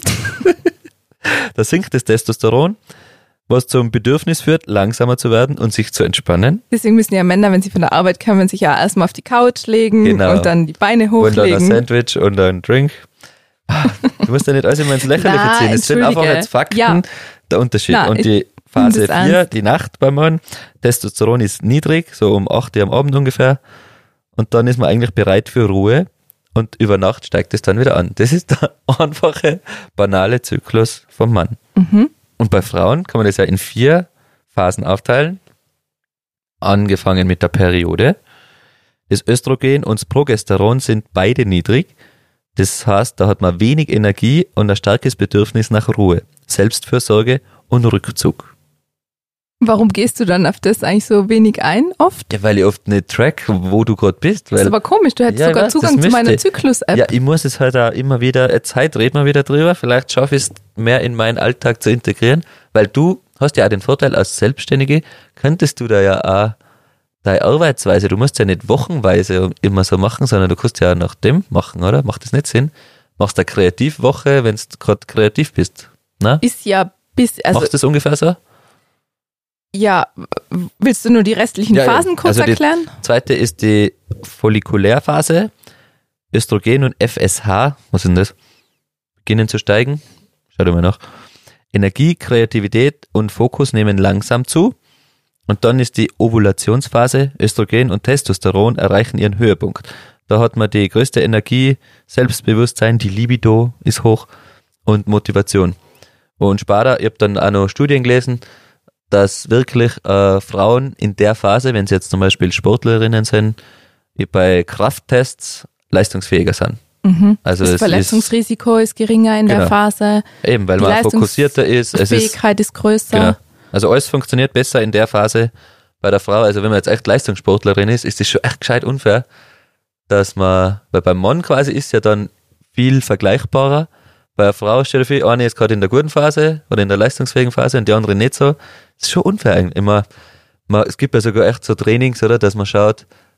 Da sinkt das Testosteron, was zum Bedürfnis führt, langsamer zu werden und sich zu entspannen. Deswegen müssen ja Männer, wenn sie von der Arbeit kommen, sich ja erstmal auf die Couch legen Genau. und dann die Beine Und dann ein hochlegen. Sandwich und ein Drink. Du musst ja nicht alles immer ins Lächerliche Na, ziehen. Es sind einfach entschuldige. jetzt Fakten Ja. der Unterschied. Na, und ich die Phase das 4, ernst. die Nacht beim Mann, Testosteron ist niedrig, so um 8 Uhr am Abend ungefähr. Und dann ist man eigentlich bereit für Ruhe. Und über Nacht steigt es dann wieder an. Das ist der einfache, banale Zyklus vom Mann. Mhm. Und bei Frauen kann man das ja in 4 Phasen aufteilen. Angefangen mit der Periode. Das Östrogen und das Progesteron sind beide niedrig. Das heißt, da hat man wenig Energie und ein starkes Bedürfnis nach Ruhe, Selbstfürsorge und Rückzug. Warum gehst du dann auf das eigentlich so wenig ein, oft? Ja, weil ich oft nicht track, wo du gerade bist. Das ist Weil, aber komisch, du hättest Ja, ich sogar weiß, Zugang das zu meiner müsste. Zyklus-App. ja, ich muss es halt auch immer wieder, jetzt heute reden wir wieder drüber, vielleicht schaffe ich es mehr in meinen Alltag zu integrieren, weil du hast ja auch den Vorteil als Selbstständige, könntest du da ja auch deine Arbeitsweise, du musst ja nicht wochenweise immer so machen, sondern du kannst ja nach dem machen, oder? Macht das nicht Sinn? Machst eine Kreativwoche, wenn du gerade kreativ bist. Na? Ist ja also Machst du das ungefähr so? ja, willst du nur die restlichen Ja, ja. Phasen kurz Also die- erklären? Zweite ist die Follikulärphase. Östrogen und FSH, was sind das? Beginnen zu steigen. Schau dir mal nach. Energie, Kreativität und Fokus nehmen langsam zu. Und dann ist die Ovulationsphase. Östrogen und Testosteron erreichen ihren Höhepunkt. Da hat man die größte Energie, Selbstbewusstsein, die Libido ist hoch und Motivation. Und später, ich habe dann auch noch Studien gelesen, dass wirklich Frauen in der Phase, wenn sie jetzt zum Beispiel Sportlerinnen sind, bei Krafttests leistungsfähiger sind. Mhm. Also Das es ist Verletzungsrisiko ist geringer in der Genau. Phase. eben, weil Die man auch fokussierter ist. Es ist Fähigkeit ist größer. genau. Also alles funktioniert besser in der Phase bei der Frau. Also wenn man jetzt echt Leistungssportlerin ist das schon echt gescheit unfair, dass man, weil beim Mann quasi ist ja dann viel vergleichbarer. Bei einer Frau, stell dir vor, eine ist gerade in der guten Phase oder in der leistungsfähigen Phase und die andere nicht so. Das ist schon unfair eigentlich. Es gibt ja sogar echt so Trainings, oder, dass man schaut,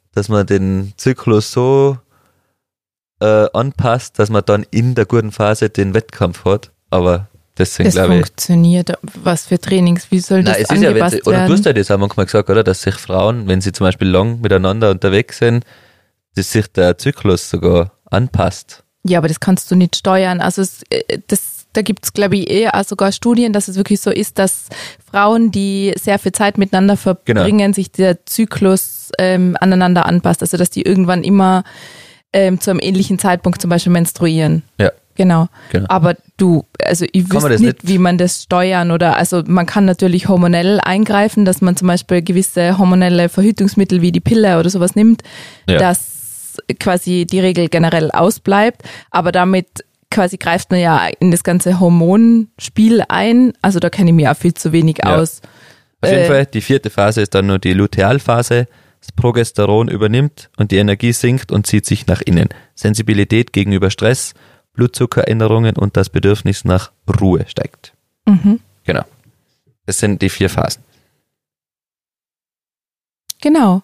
dass man den Zyklus so anpasst, dass man dann in der guten Phase den Wettkampf hat. Aber deswegen Das glaube ich. funktioniert. Was für Trainings, wie soll das Nein, es ist ja, angepasst oder du werden? hast ja das auch manchmal gesagt, oder? Dass sich Frauen, wenn sie zum Beispiel lang miteinander unterwegs sind, dass sich der Zyklus sogar anpasst. Ja, aber das kannst du nicht steuern. Also da gibt es, glaube ich, auch sogar Studien, dass es wirklich so ist, dass Frauen, die sehr viel Zeit miteinander verbringen, sich der Zyklus aneinander anpasst. Also dass die irgendwann immer zu einem ähnlichen Zeitpunkt zum Beispiel menstruieren. Ja. Genau. Aber ich wüsste nicht, wie man das steuern oder, also man kann natürlich hormonell eingreifen, dass man zum Beispiel gewisse hormonelle Verhütungsmittel wie die Pille oder sowas nimmt, dass quasi die Regel generell ausbleibt, aber damit quasi greift man ja in das ganze Hormonspiel ein, also da kenne ich mich auch viel zu wenig aus. Auf jeden Fall, die 4. Phase ist dann nur die Lutealphase. Das Progesteron übernimmt und die Energie sinkt und zieht sich nach innen. Sensibilität gegenüber Stress, Blutzuckeränderungen und das Bedürfnis nach Ruhe steigt. Mhm. Genau. Das sind die 4 Phasen. Genau.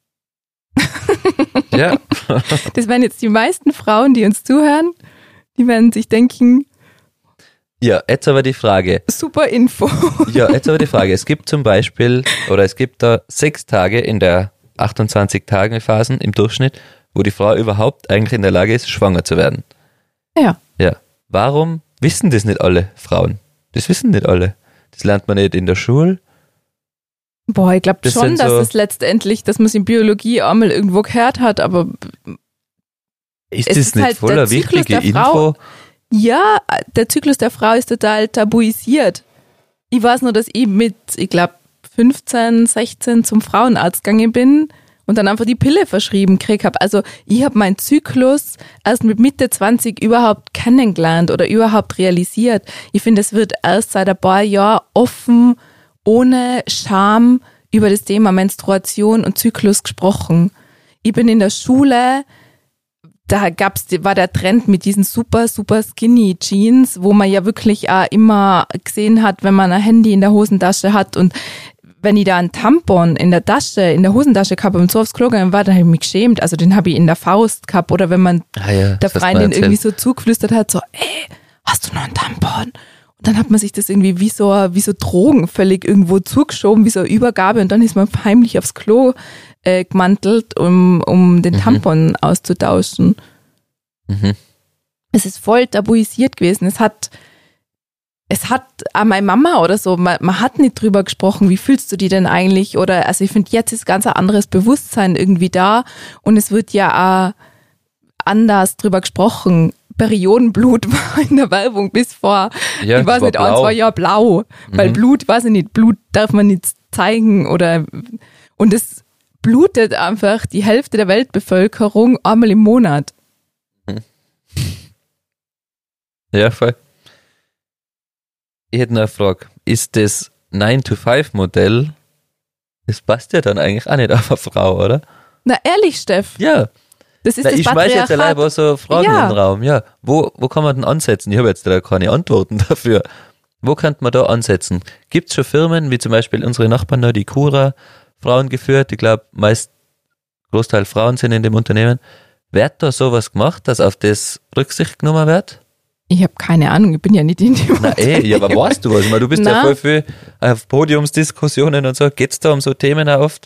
Ja. Das werden jetzt die meisten Frauen, die uns zuhören, die werden sich denken, Ja, jetzt aber die Frage. super Info. Ja, jetzt aber die Frage. Es gibt zum Beispiel, oder es gibt da 6 Tage in der 28-Tage-Phasen im Durchschnitt, wo die Frau überhaupt eigentlich in der Lage ist, schwanger zu werden. Ja. Ja. Warum wissen das nicht alle Frauen? Das wissen nicht alle. Das lernt man nicht in der Schule. Boah, ich glaube Das schon, sind dass so- es letztendlich, dass man es in Biologie einmal irgendwo gehört hat, aber Ist Es das ist nicht halt voller der Zyklus wichtige der Frau. Info? ja, der Zyklus der Frau ist total tabuisiert. Ich weiß nur, dass ich mit, ich glaube, 15, 16 zum Frauenarzt gegangen bin und dann einfach die Pille verschrieben gekriegt habe. Also ich habe meinen Zyklus erst mit Mitte 20 überhaupt kennengelernt oder überhaupt realisiert. Ich finde, es wird erst seit ein paar Jahren offen, ohne Scham über das Thema Menstruation und Zyklus gesprochen. Ich bin in der Schule, war der Trend mit diesen super, super skinny Jeans, wo man ja wirklich auch immer gesehen hat, wenn man ein Handy in der Hosentasche hat und wenn ich da einen Tampon in der Hosentasche gehabt und so aufs Klo gegangen war, dann habe ich mich geschämt. Also den habe ich in der Faust gehabt oder wenn man Ja, der das hast du mir Freundin erzählt. irgendwie so zugeflüstert hat, so, hast du noch einen Tampon? Und dann hat man sich das irgendwie wie so Drogen völlig irgendwo zugeschoben, wie so eine Übergabe und dann ist man heimlich aufs Klo gemantelt, um den Tampon auszutauschen. Mhm. Es ist voll tabuisiert gewesen. Es hat auch meine Mama oder so, man hat nicht drüber gesprochen, wie fühlst du dich denn eigentlich? Oder, also ich finde, jetzt ist ganz ein anderes Bewusstsein irgendwie da und es wird ja auch anders drüber gesprochen. Periodenblut war in der Werbung bis vor, Ja, ich das weiß war nicht, blau. 2 Jahre blau. Weil Blut, weiß ich nicht, Blut darf man nicht zeigen und es blutet einfach die Hälfte der Weltbevölkerung einmal im Monat. Ja, voll. Ich hätte noch eine Frage. Ist das 9-to-5-Modell, das passt ja dann eigentlich auch nicht auf eine Frau, oder? Na ehrlich, Steff, Ja. das ist Na, das ich schmeiße jetzt Patriarchat. allein so Fragen Ja. in den Raum. Ja. Wo kann man denn ansetzen? Ich habe jetzt da keine Antworten dafür. Wo könnte man da ansetzen? Gibt es schon Firmen, wie zum Beispiel unsere Nachbarn da, die Cura, Frauen geführt, ich glaube, meist Großteil Frauen sind in dem Unternehmen. Wird da sowas gemacht, dass auf das Rücksicht genommen wird? Ich habe keine Ahnung, ich bin ja nicht in dem Na ja, aber weißt du was? Ich meine, du bist ja Na. voll viel auf Podiumsdiskussionen und so. Geht's da um so Themen auch oft?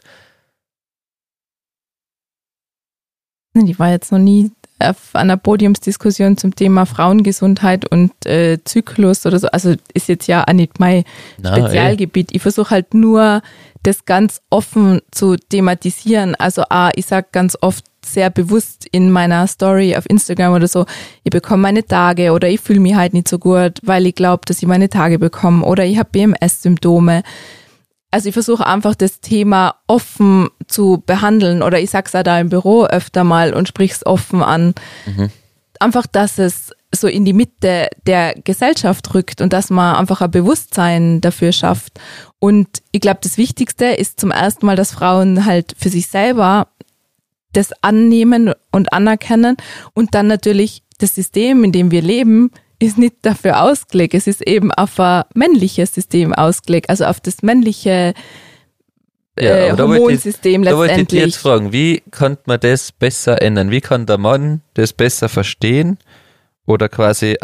Ich war jetzt noch nie auf einer Podiumsdiskussion zum Thema Frauengesundheit und Zyklus oder so. Also ist jetzt ja auch nicht mein Spezialgebiet. Ich versuche halt nur, das ganz offen zu thematisieren. Also ich sage ganz oft sehr bewusst in meiner Story auf Instagram oder so, ich bekomme meine Tage oder ich fühle mich halt nicht so gut, weil ich glaube, dass ich meine Tage bekomme oder ich habe BMS-Symptome. Also ich versuche einfach das Thema offen zu behandeln oder ich sag's auch da im Büro öfter mal und sprich's offen an. Einfach, dass es so in die Mitte der Gesellschaft rückt und dass man einfach ein Bewusstsein dafür schafft. Und ich glaube, das Wichtigste ist zum ersten Mal, dass Frauen halt für sich selber das annehmen und anerkennen und dann natürlich das System, in dem wir leben, ist nicht dafür ausgelegt. Es ist eben auf ein männliches System ausgelegt, also auf das männliche aber Hormonsystem Da wollte ich dich letztendlich. jetzt fragen, wie kann man das besser ändern? Wie kann der Mann das besser verstehen? Oder quasi,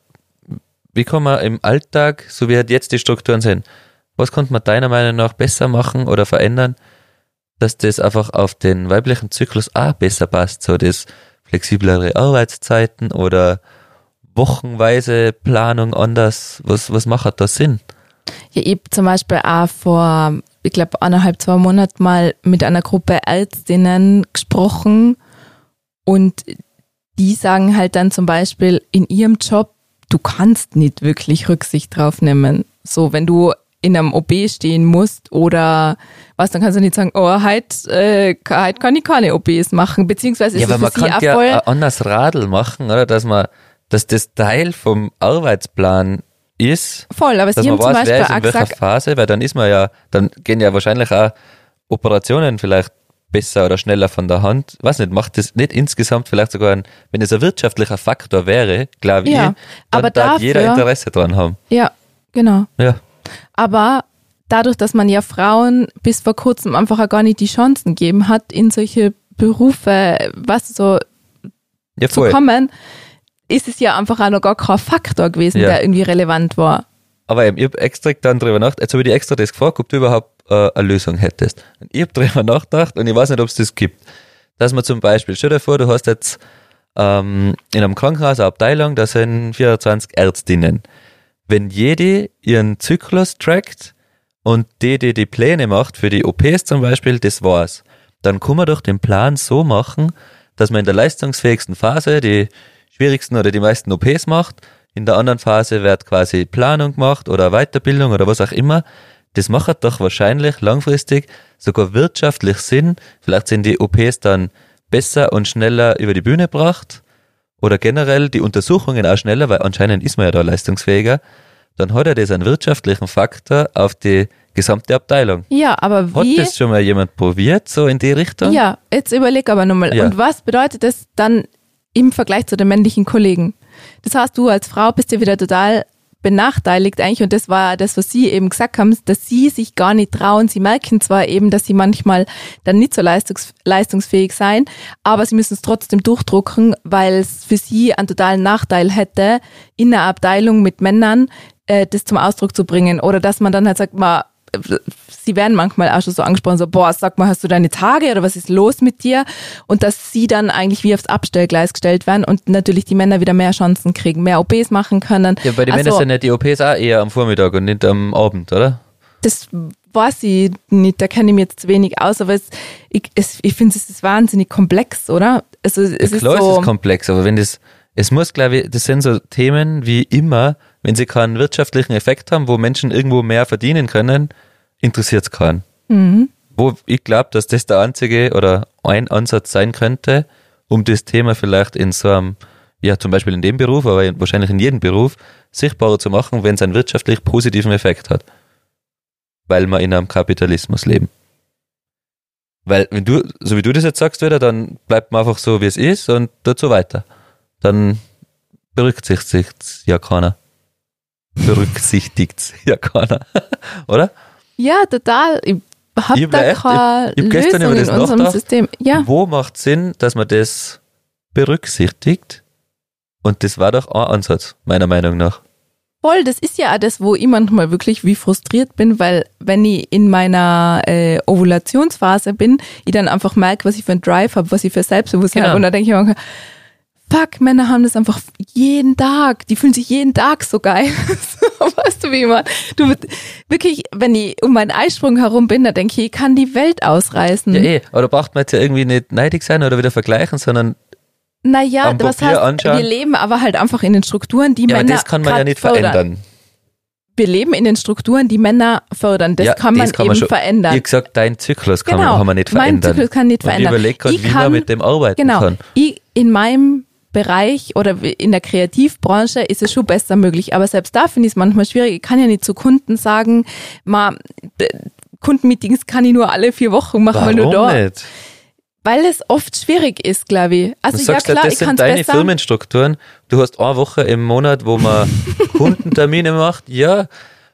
wie kann man im Alltag, so wie halt jetzt die Strukturen sind, was könnte man deiner Meinung nach besser machen oder verändern, dass das einfach auf den weiblichen Zyklus auch besser passt? So das flexiblere Arbeitszeiten oder wochenweise Planung anders. Was macht da Sinn? Ja, ich habe zum Beispiel auch vor, ich glaube, 1,5, 2 Monaten mal mit einer Gruppe Ärztinnen gesprochen und die sagen halt dann zum Beispiel in ihrem Job, du kannst nicht wirklich Rücksicht drauf nehmen. So, wenn du in einem OP stehen musst oder was, dann kannst du nicht sagen, oh, heute kann ich keine OPs machen, beziehungsweise Ja, ist aber es man für sie kann auch ja voll, ein anderes Radl machen, oder? Dass das Teil vom Arbeitsplan ist, voll, aber dass sie man haben zum weiß, wer Beispiel ist auch in welcher gesagt, Phase, weil dann gehen ja wahrscheinlich auch Operationen vielleicht besser oder schneller von der Hand. Weiß nicht, macht das nicht insgesamt vielleicht sogar wenn es ein wirtschaftlicher Faktor wäre, glaube ich, Ja, dann aber darf jeder dafür- Interesse dran haben. ja, genau. Ja. Aber dadurch, dass man ja Frauen bis vor kurzem einfach auch gar nicht die Chancen gegeben hat, in solche Berufe, so Ja, zu voll. kommen, ist es ja einfach auch noch gar kein Faktor gewesen, Ja. der irgendwie relevant war. Aber eben, ich habe extra dann drüber nachgedacht, jetzt habe ich dir extra das gefragt, ob du überhaupt eine Lösung hättest. Und ich habe drüber nachgedacht und ich weiß nicht, ob es das gibt. Dass man zum Beispiel, stell dir vor, du hast jetzt in einem Krankenhaus eine Abteilung, da sind 24 Ärztinnen. Wenn jede ihren Zyklus trackt und die Pläne macht für die OPs zum Beispiel, das war's. Dann kann man doch den Plan so machen, dass man in der leistungsfähigsten Phase die schwierigsten oder die meisten OPs macht. In der anderen Phase wird quasi Planung gemacht oder Weiterbildung oder was auch immer. Das macht doch wahrscheinlich langfristig sogar wirtschaftlich Sinn. Vielleicht sind die OPs dann besser und schneller über die Bühne gebracht oder generell die Untersuchungen auch schneller, weil anscheinend ist man ja da leistungsfähiger. Dann hat er das einen wirtschaftlichen Faktor auf die gesamte Abteilung. Ja, aber Hat wie? das schon mal jemand probiert, so in die Richtung? Ja, jetzt überleg aber nochmal. Ja. Und was bedeutet das dann im Vergleich zu den männlichen Kollegen? Das heißt, du als Frau bist ja wieder total benachteiligt eigentlich, und das war das, was Sie eben gesagt haben, dass Sie sich gar nicht trauen. Sie merken zwar eben, dass Sie manchmal dann nicht so leistungsfähig sein, aber Sie müssen es trotzdem durchdrucken, weil es für Sie einen totalen Nachteil hätte, in einer Abteilung mit Männern das zum Ausdruck zu bringen. Oder dass man dann halt sagt, sie werden manchmal auch schon so angesprochen, so, boah, sag mal, hast du deine Tage oder was ist los mit dir? Und dass sie dann eigentlich wie aufs Abstellgleis gestellt werden und natürlich die Männer wieder mehr Chancen kriegen, mehr OPs machen können. Ja, bei den Männern sind ja die OPs auch eher am Vormittag und nicht am Abend, oder? Das weiß ich nicht, da kenne ich mir jetzt zu wenig aus, aber ich finde, es ist wahnsinnig komplex, oder? Also, es Ja, ist klar, so, es ist komplex, aber es muss, glaube ich, das sind so Themen wie immer, wenn sie keinen wirtschaftlichen Effekt haben, wo Menschen irgendwo mehr verdienen können, interessiert es keinen. Wo ich glaube, dass das der einzige oder ein Ansatz sein könnte, um das Thema vielleicht in so einem, ja zum Beispiel in dem Beruf, aber wahrscheinlich in jedem Beruf, sichtbarer zu machen, wenn es einen wirtschaftlich positiven Effekt hat. Weil wir in einem Kapitalismus leben. Weil wenn du, so wie du das jetzt sagst wieder, dann bleibt man einfach so, wie es ist und tut so weiter. Dann berücksichtigt ja keiner. Berücksichtigt ja keiner. Oder? ja, total. Ich habe Ich hab da echt- keine ich hab gestern Lösung über in das unserem nachgedacht. System. Ja, Wo macht Sinn, dass man das berücksichtigt? Und das war doch ein Ansatz, meiner Meinung nach. voll. Das ist ja auch das, wo ich manchmal wirklich wie frustriert bin, weil wenn ich in meiner Ovulationsphase bin, ich dann einfach merke, was ich für einen Drive habe, was ich für Selbstbewusstsein Genau. habe. Und dann denke ich mir, fuck, Männer haben das einfach jeden Tag. Die fühlen sich jeden Tag so geil. So, weißt du, wie man, wirklich, wenn ich um meinen Eisprung herum bin, dann denke ich kann die Welt ausreißen. Ja, aber da braucht man jetzt ja irgendwie nicht neidig sein oder wieder vergleichen, sondern Naja, am was Papier heißt, anschauen. wir leben aber halt einfach in den Strukturen, die ja, aber Männer das kann man ja grad nicht fördern. verändern. Wir leben in den Strukturen, die Männer fördern. Das Ja, kann man eben schon. verändern. Wie gesagt, dein Zyklus kann Genau. man nicht Mein verändern. Zyklus kann nicht Und verändern. ich überlege gerade, Ich wie kann- man mit dem arbeiten Genau. kann. In meinem Bereich oder in der Kreativbranche ist es schon besser möglich. Aber selbst da finde ich es manchmal schwierig. Ich kann ja nicht zu Kunden sagen, Kundenmeetings kann ich nur alle 4 Wochen machen, weil nur Warum da. nicht? Weil es oft schwierig ist, glaube ich. Also Du ja sagst ja, klar, das ich kann sind es deine besser. Firmenstrukturen. Du hast eine Woche im Monat, wo man Kundentermine macht. Ja,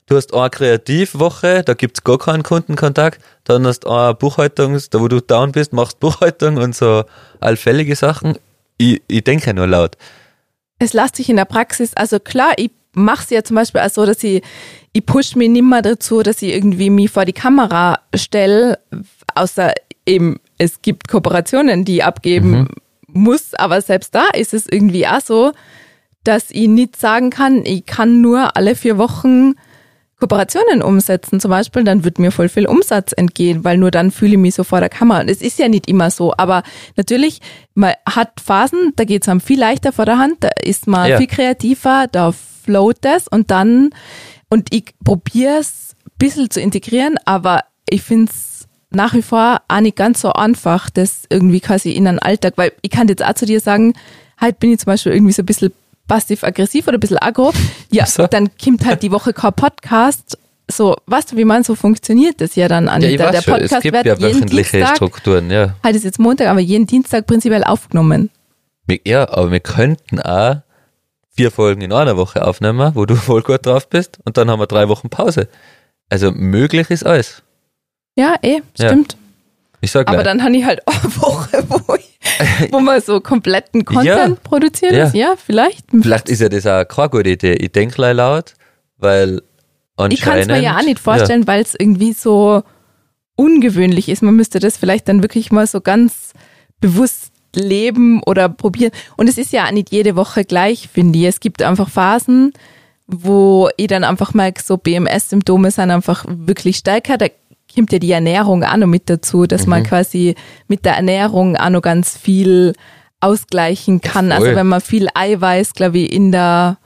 Du hast eine Kreativwoche, da gibt's gar keinen Kundenkontakt. Dann hast du eine da wo du down bist, machst Buchhaltung und so allfällige Sachen. Ich denke nur laut. Es lässt sich in der Praxis, also klar, ich mache es ja zum Beispiel auch so, dass ich push mich nicht mehr dazu, dass ich irgendwie mich vor die Kamera stelle, außer eben, es gibt Kooperationen, die ich abgeben muss, aber selbst da ist es irgendwie auch so, dass ich nicht sagen kann, ich kann nur alle 4 Wochen Kooperationen umsetzen zum Beispiel, dann wird mir voll viel Umsatz entgehen, weil nur dann fühle ich mich so vor der Kamera. Und es ist ja nicht immer so, aber natürlich, man hat Phasen, da geht es einem viel leichter vor der Hand, da ist man viel kreativer, da float das und ich probiere es ein bisschen zu integrieren, aber ich finde es nach wie vor auch nicht ganz so einfach, das irgendwie quasi in einen Alltag, weil ich kann jetzt auch zu dir sagen, heute bin ich zum Beispiel irgendwie so ein bisschen passiv-aggressiv oder ein bisschen aggro, ja, so. Dann kommt halt die Woche kein Podcast. So, weißt du, wie man so funktioniert das ja dann, Anita? Ja, der Podcast es gibt wird ja wöchentliche Strukturen, ja. Halt ist jetzt Montag, aber jeden Dienstag prinzipiell aufgenommen. Ja, aber wir könnten auch 4 Folgen in einer Woche aufnehmen, wo du voll gut drauf bist und dann haben wir 3 Wochen Pause. Also möglich ist alles. Ja, stimmt. Ja. Ich sag aber dann habe ich halt eine Woche, wo man so kompletten Content produziert ist. Ja, vielleicht. Vielleicht ist ja das auch keine gute Idee. Ich denke laut, weil anscheinend... Ich kann es mir ja auch nicht vorstellen, weil es irgendwie so ungewöhnlich ist. Man müsste das vielleicht dann wirklich mal so ganz bewusst leben oder probieren. Und es ist ja auch nicht jede Woche gleich, finde ich. Es gibt einfach Phasen, wo ich dann einfach merke, so BMS-Symptome sind einfach wirklich stärker. Da kommt ja die Ernährung auch noch mit dazu, dass man quasi mit der Ernährung auch noch ganz viel ausgleichen kann. Also wenn man viel Eiweiß, glaube ich, in der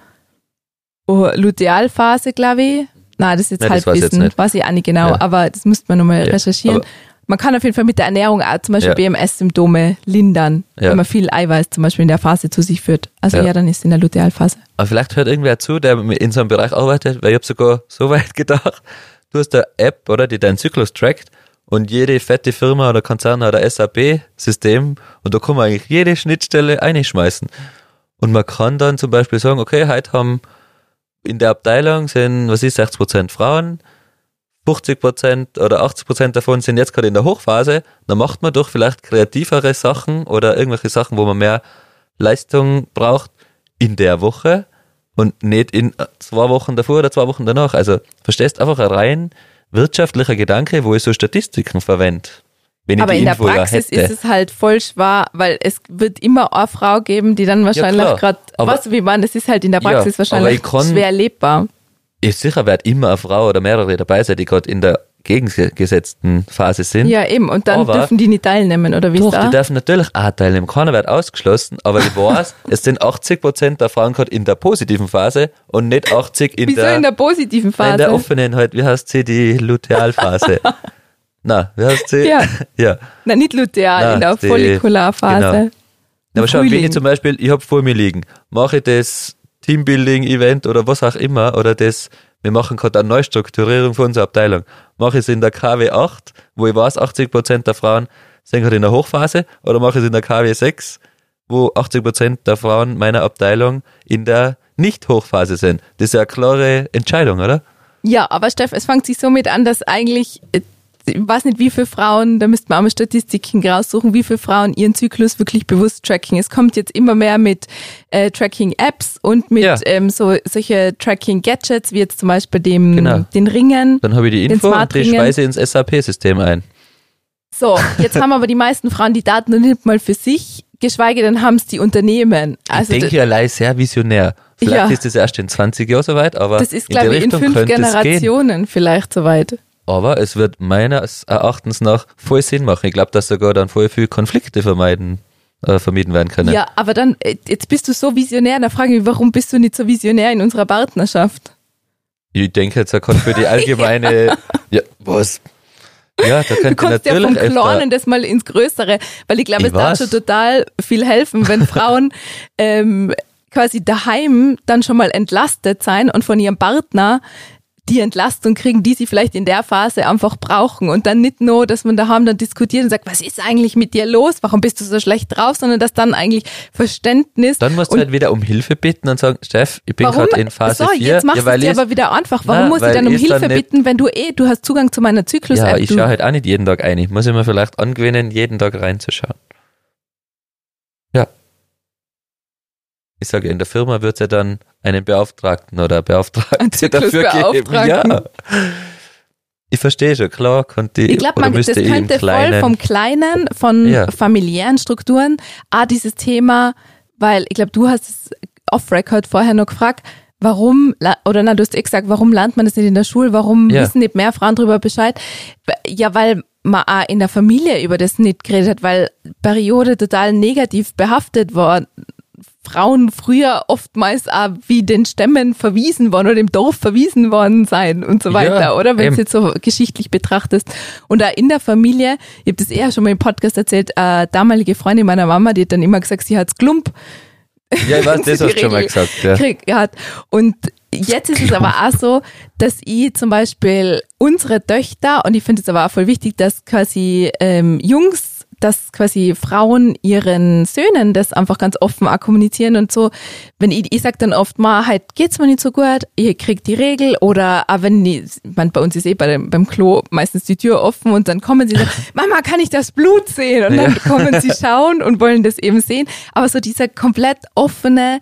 Lutealphase, glaube ich. Nein, das ist jetzt Halbwissen, weiß ich auch nicht genau, aber das müsste man nochmal recherchieren. Aber man kann auf jeden Fall mit der Ernährung auch zum Beispiel BMS-Symptome lindern, wenn man viel Eiweiß zum Beispiel in der Phase zu sich führt. Also dann ist es in der Lutealphase. Aber vielleicht hört irgendwer zu, der in so einem Bereich arbeitet, weil ich habe sogar so weit gedacht, du hast eine App, oder, die deinen Zyklus trackt und jede fette Firma oder Konzern hat ein SAP-System und da kann man eigentlich jede Schnittstelle einschmeißen. Und man kann dann zum Beispiel sagen, okay, heute haben in der Abteilung sind, 60% Frauen, 50% oder 80% davon sind jetzt gerade in der Hochphase, dann macht man doch vielleicht kreativere Sachen oder irgendwelche Sachen, wo man mehr Leistung braucht in der Woche und nicht in 2 Wochen davor oder 2 Wochen danach. Also verstehst einfach ein rein wirtschaftlicher Gedanke, wo ich so Statistiken verwende. Aber in der Praxis ist es halt voll schwer, weil es wird immer eine Frau geben, die dann wahrscheinlich gerade, weißt du, wie man, das ist halt in der Praxis wahrscheinlich schwer lebbar. Sicher wird immer eine Frau oder mehrere dabei sein, die gerade in der gegengesetzten Phase sind. Ja, eben. Und dann dürfen die nicht teilnehmen, oder wie ist das? Doch, die dürfen natürlich auch teilnehmen. Keiner wird ausgeschlossen, aber ich weiß, es sind 80% der Frauen gerade in der positiven Phase und nicht 80% in der positiven Phase? In der offenen halt, wie heißt sie, die Lutealphase. Na, wie heißt sie? Ja. Na, nicht Luteal, in der Follikularphase. Genau. Aber schau, wenn ich zum Beispiel, ich habe vor mir liegen, mache ich das Teambuilding-Event oder was auch immer, oder wir machen gerade eine Neustrukturierung für unsere Abteilung. Mache ich es in der KW 8, wo ich weiß, 80% der Frauen sind gerade in der Hochphase, oder mache ich es in der KW 6, wo 80% der Frauen meiner Abteilung in der Nicht-Hochphase sind. Das ist ja eine klare Entscheidung, oder? Ja, aber Steff, es fängt sich somit an, dass eigentlich, ich weiß nicht, wie viele Frauen, da müsste man auch mal Statistiken raussuchen, wie viele Frauen ihren Zyklus wirklich bewusst tracken. Es kommt jetzt immer mehr mit Tracking-Apps und mit solche Tracking-Gadgets, wie jetzt zum Beispiel den Ringen. Dann habe ich die Info und die speise ins SAP-System ein. So, jetzt haben aber die meisten Frauen die Daten noch nicht mal für sich, geschweige denn haben es die Unternehmen. Also ich denke allein sehr visionär. Vielleicht ist das erst in 20 Jahren soweit, aber das ist, glaube ich, in 5 Generationen vielleicht soweit. Aber es wird meines Erachtens nach voll Sinn machen. Ich glaube, dass sogar dann voll viel Konflikte vermieden werden können. Ja, aber dann, jetzt bist du so visionär, da frage ich mich, warum bist du nicht so visionär in unserer Partnerschaft? Ich denke jetzt, er kann für die allgemeine, was? Ja, da könnte du kannst ja vom Kleinen das mal ins Größere, weil ich glaube, es darf schon total viel helfen, wenn Frauen quasi daheim dann schon mal entlastet sein und von ihrem Partner die Entlastung kriegen, die sie vielleicht in der Phase einfach brauchen und dann nicht nur, dass man daheim dann diskutiert und sagt, was ist eigentlich mit dir los, warum bist du so schlecht drauf, sondern dass dann eigentlich Verständnis. Dann musst du halt wieder um Hilfe bitten und sagen, Steff, ich bin gerade in Phase 4. Jetzt machst du es dir aber wieder einfach. Warum muss ich dann um Hilfe bitten, wenn du hast Zugang zu meiner Zyklus-App? Ja, ich schaue halt auch nicht jeden Tag rein. Ich muss mir vielleicht angewöhnen, jeden Tag reinzuschauen. Ja. Ich sage, in der Firma wird es ja dann einen Beauftragten oder Beauftragte dafür geben. Ja. Ich verstehe schon, klar, ich glaube, das könnte voll vom Kleinen, von familiären Strukturen, dieses Thema, weil ich glaube, du hast es off-record vorher noch gefragt, warum, oder du hast gesagt, warum lernt man das nicht in der Schule, warum wissen nicht mehr Frauen darüber Bescheid? Ja, weil man auch in der Familie über das nicht geredet hat, weil Periode total negativ behaftet war. Frauen früher oftmals auch wie den Stämmen verwiesen worden oder dem Dorf verwiesen worden sein und so weiter, oder? Wenn du es jetzt so geschichtlich betrachtest. Und auch in der Familie, ich habe das eher schon mal im Podcast erzählt, damalige Freundin meiner Mama, die hat dann immer gesagt, sie hat's Klump. Ja, ich weiß, das hast du schon mal gesagt. Ja. Und jetzt ist es aber auch so, dass ich zum Beispiel unsere Töchter, und ich finde es aber auch voll wichtig, dass quasi dass quasi Frauen ihren Söhnen das einfach ganz offen auch kommunizieren und so. Wenn ich sag dann oft mal, halt geht's mir nicht so gut, ihr kriegt die Regel, oder auch wenn bei uns ist beim Klo meistens die Tür offen und dann kommen sie und sagen, Mama, kann ich das Blut sehen? Und dann kommen sie schauen und wollen das eben sehen. Aber so dieser komplett offene,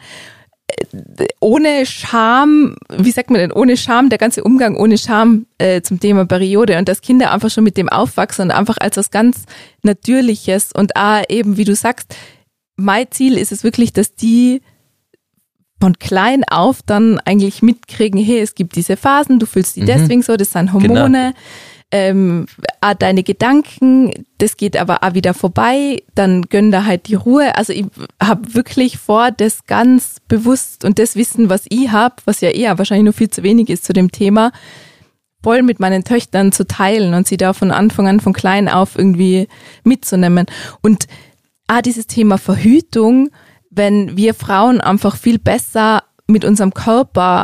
ohne Scham, wie sagt man denn, ohne Scham, der ganze Umgang ohne Scham zum Thema Periode, und dass Kinder einfach schon mit dem aufwachsen und einfach als was ganz Natürliches, und auch eben, wie du sagst, mein Ziel ist es wirklich, dass die von klein auf dann eigentlich mitkriegen, hey, es gibt diese Phasen, du fühlst die deswegen so, das sind Hormone, auch deine Gedanken, das geht aber auch wieder vorbei, dann gönn da halt die Ruhe. Also ich habe wirklich vor, das ganz bewusst und das Wissen, was ich habe, was ja eher wahrscheinlich nur viel zu wenig ist zu dem Thema, voll mit meinen Töchtern zu teilen und sie da von Anfang an, von klein auf irgendwie mitzunehmen. Und auch dieses Thema Verhütung, wenn wir Frauen einfach viel besser mit unserem Körper,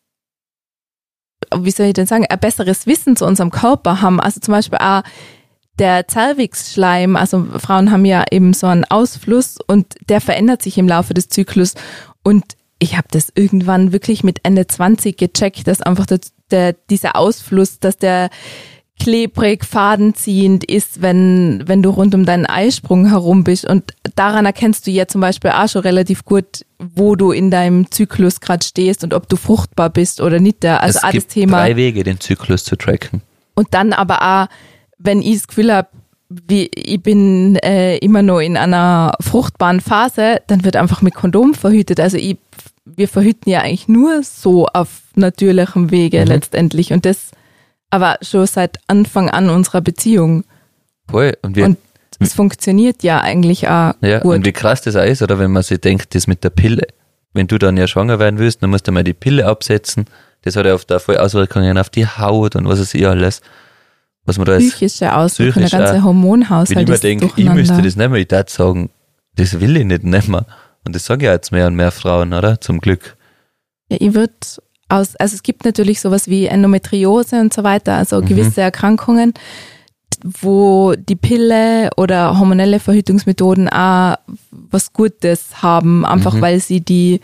wie soll ich denn sagen, ein besseres Wissen zu unserem Körper haben. Also zum Beispiel auch der Zervixschleim, also Frauen haben ja eben so einen Ausfluss und der verändert sich im Laufe des Zyklus. Und ich habe das irgendwann wirklich mit Ende 20 gecheckt, dass einfach dieser Ausfluss, dass der klebrig, fadenziehend ist, wenn du rund um deinen Eisprung herum bist. Und daran erkennst du ja zum Beispiel auch schon relativ gut, wo du in deinem Zyklus gerade stehst und ob du fruchtbar bist oder nicht. Also es gibt Thema. 3 Wege, den Zyklus zu tracken. Und dann aber auch, wenn ich das Gefühl habe, ich bin immer noch in einer fruchtbaren Phase, dann wird einfach mit Kondom verhütet. Also wir verhüten ja eigentlich nur so auf natürlichem Wege letztendlich. Und das aber schon seit Anfang an unserer Beziehung. Voll. Und es funktioniert ja eigentlich auch gut. Und wie krass das auch ist, oder wenn man sich denkt, das mit der Pille. Wenn du dann ja schwanger werden willst, dann musst du mal die Pille absetzen. Das hat ja oft auch voll Auswirkungen auf die Haut und was ist alles. Was man da psychische Auswirkungen, der ganze Hormonhaushalt. Wenn ich mir denke, ich müsste das nicht mehr, ich würde sagen, das will ich nicht mehr. Und das sagen ja jetzt mehr und mehr Frauen, oder? Zum Glück. Ja, ich würde also es gibt natürlich sowas wie Endometriose und so weiter, also gewisse Erkrankungen, wo die Pille oder hormonelle Verhütungsmethoden auch was Gutes haben, einfach weil sie die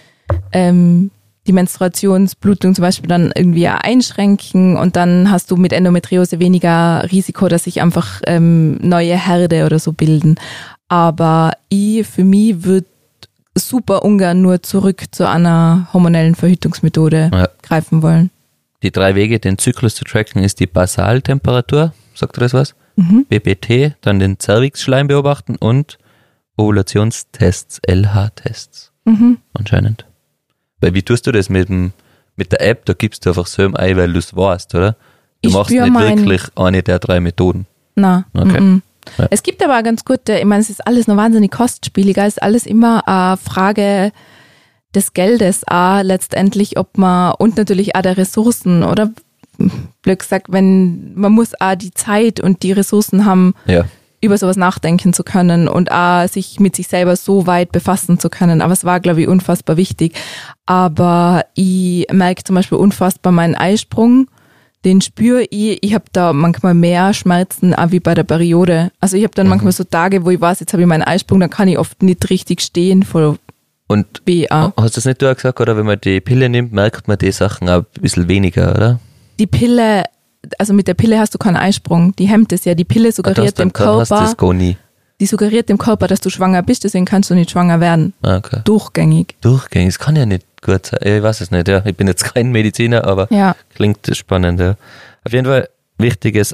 Menstruationsblutung zum Beispiel dann irgendwie einschränken, und dann hast du mit Endometriose weniger Risiko, dass sich einfach neue Herde oder so bilden. Aber für mich würde super ungern nur zurück zu einer hormonellen Verhütungsmethode greifen wollen. Die 3 Wege, den Zyklus zu tracken, ist die Basaltemperatur, sagt ihr das was? BPT, dann den Zervixschleim beobachten und Ovulationstests, LH-Tests anscheinend. Weil wie tust du das mit der App? Da gibst du einfach so ein, weil du es weißt, oder? Du machst nicht wirklich eine der 3 Methoden. Nein. Okay. Ja. Es gibt aber ganz gute, ich meine, es ist alles noch wahnsinnig kostspieliger, es ist alles immer eine Frage des Geldes auch letztendlich, ob man, und natürlich auch der Ressourcen, oder blöd gesagt, wenn man muss auch die Zeit und die Ressourcen haben, über sowas nachdenken zu können und auch sich mit sich selber so weit befassen zu können. Aber es war, glaube ich, unfassbar wichtig. Aber ich merke zum Beispiel unfassbar meinen Eisprung, den spüre ich. Ich habe da manchmal mehr Schmerzen auch wie bei der Periode. Also ich habe dann manchmal so Tage, wo ich weiß, jetzt habe ich meinen Eisprung, dann kann ich oft nicht richtig stehen, voll Und weh auch. hast du das nicht du auch gesagt, oder wenn man die Pille nimmt, merkt man die Sachen auch ein bisschen weniger, oder? Die Pille, also mit der Pille hast du keinen Eisprung, die hemmt es ja. Die Pille suggeriert dem Dann hast du Körper, das gar nie. die suggeriert dem Körper, dass du schwanger bist, deswegen kannst du nicht schwanger werden. Ah, okay. Durchgängig. Durchgängig, das kann ja nicht gut sein. Ich weiß es nicht, ja. Ich bin jetzt kein Mediziner, aber Ja. klingt spannend, ja. Auf jeden Fall, wichtiges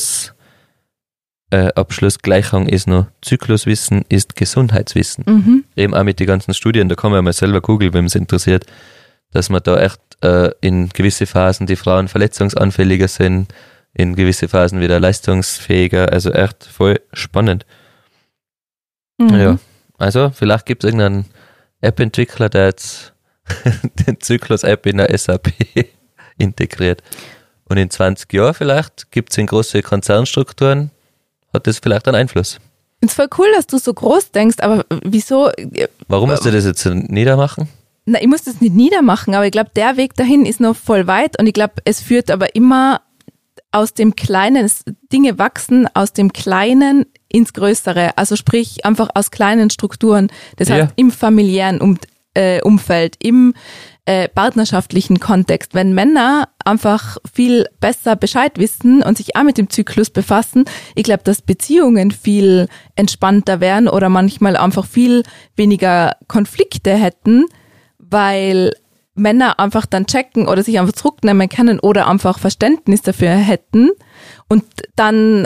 Abschlussgleichung ist noch, Zykluswissen ist Gesundheitswissen. Mhm. Eben auch mit den ganzen Studien, da kann man ja mal selber googeln, wenn es interessiert, dass man da echt in gewisse Phasen die Frauen verletzungsanfälliger sind, in gewisse Phasen wieder leistungsfähiger, also echt voll spannend. Mhm. Ja, also vielleicht gibt es irgendeinen App-Entwickler, der jetzt den Zyklus-App in der SAP integriert. Und in 20 Jahren vielleicht gibt es in große Konzernstrukturen, hat das vielleicht einen Einfluss. Ist voll cool, dass du so groß denkst, aber wieso? Warum musst du das jetzt niedermachen? Na, ich muss das nicht niedermachen, aber ich glaube, der Weg dahin ist noch voll weit und ich glaube, es führt aber immer aus dem Kleinen, Dinge wachsen aus dem Kleinen ins Größere, also sprich einfach aus kleinen Strukturen, das heißt im familiären Umfeld, im partnerschaftlichen Kontext. Wenn Männer einfach viel besser Bescheid wissen und sich auch mit dem Zyklus befassen, ich glaube, dass Beziehungen viel entspannter wären oder manchmal einfach viel weniger Konflikte hätten, weil Männer einfach dann checken oder sich einfach zurücknehmen können oder einfach Verständnis dafür hätten und dann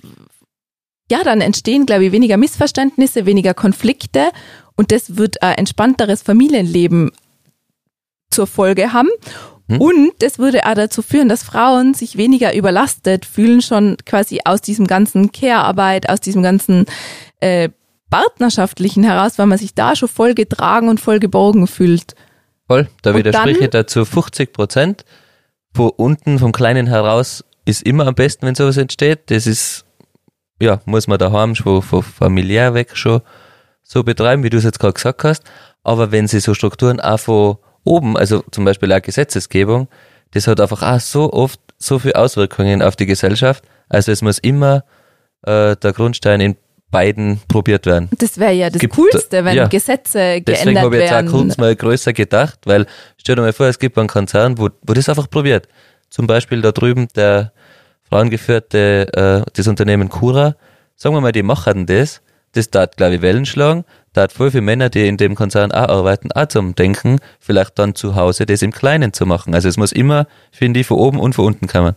entstehen, glaube ich, weniger Missverständnisse, weniger Konflikte und das wird ein entspannteres Familienleben zur Folge haben. Und das würde auch dazu führen, dass Frauen sich weniger überlastet fühlen, schon quasi aus diesem ganzen Care-Arbeit, aus diesem ganzen partnerschaftlichen heraus, weil man sich da schon voll getragen und voll geborgen fühlt. Voll, da Und widerspreche ich dazu 50%. Von unten, vom Kleinen heraus ist immer am besten, wenn sowas entsteht. Das ist, ja, muss man daheim schon von familiär weg schon so betreiben, wie du es jetzt gerade gesagt hast. Aber wenn sie so Strukturen auch von oben, also zum Beispiel auch Gesetzesgebung, das hat einfach auch so oft so viele Auswirkungen auf die Gesellschaft. Also es muss immer der Grundstein in beiden probiert werden. Das wäre ja das Coolste, wenn Gesetze geändert werden. Deswegen habe ich jetzt auch kurz mal größer gedacht, weil stell dir mal vor, es gibt einen Konzern, wo das einfach probiert. Zum Beispiel da drüben der frauengeführte, das Unternehmen Cura, sagen wir mal, die machen das tat, glaube ich, Wellen schlagen, da hat voll viele Männer, die in dem Konzern auch arbeiten, auch zum Denken, vielleicht dann zu Hause das im Kleinen zu machen. Also es muss immer, finde ich, von oben und von unten kommen.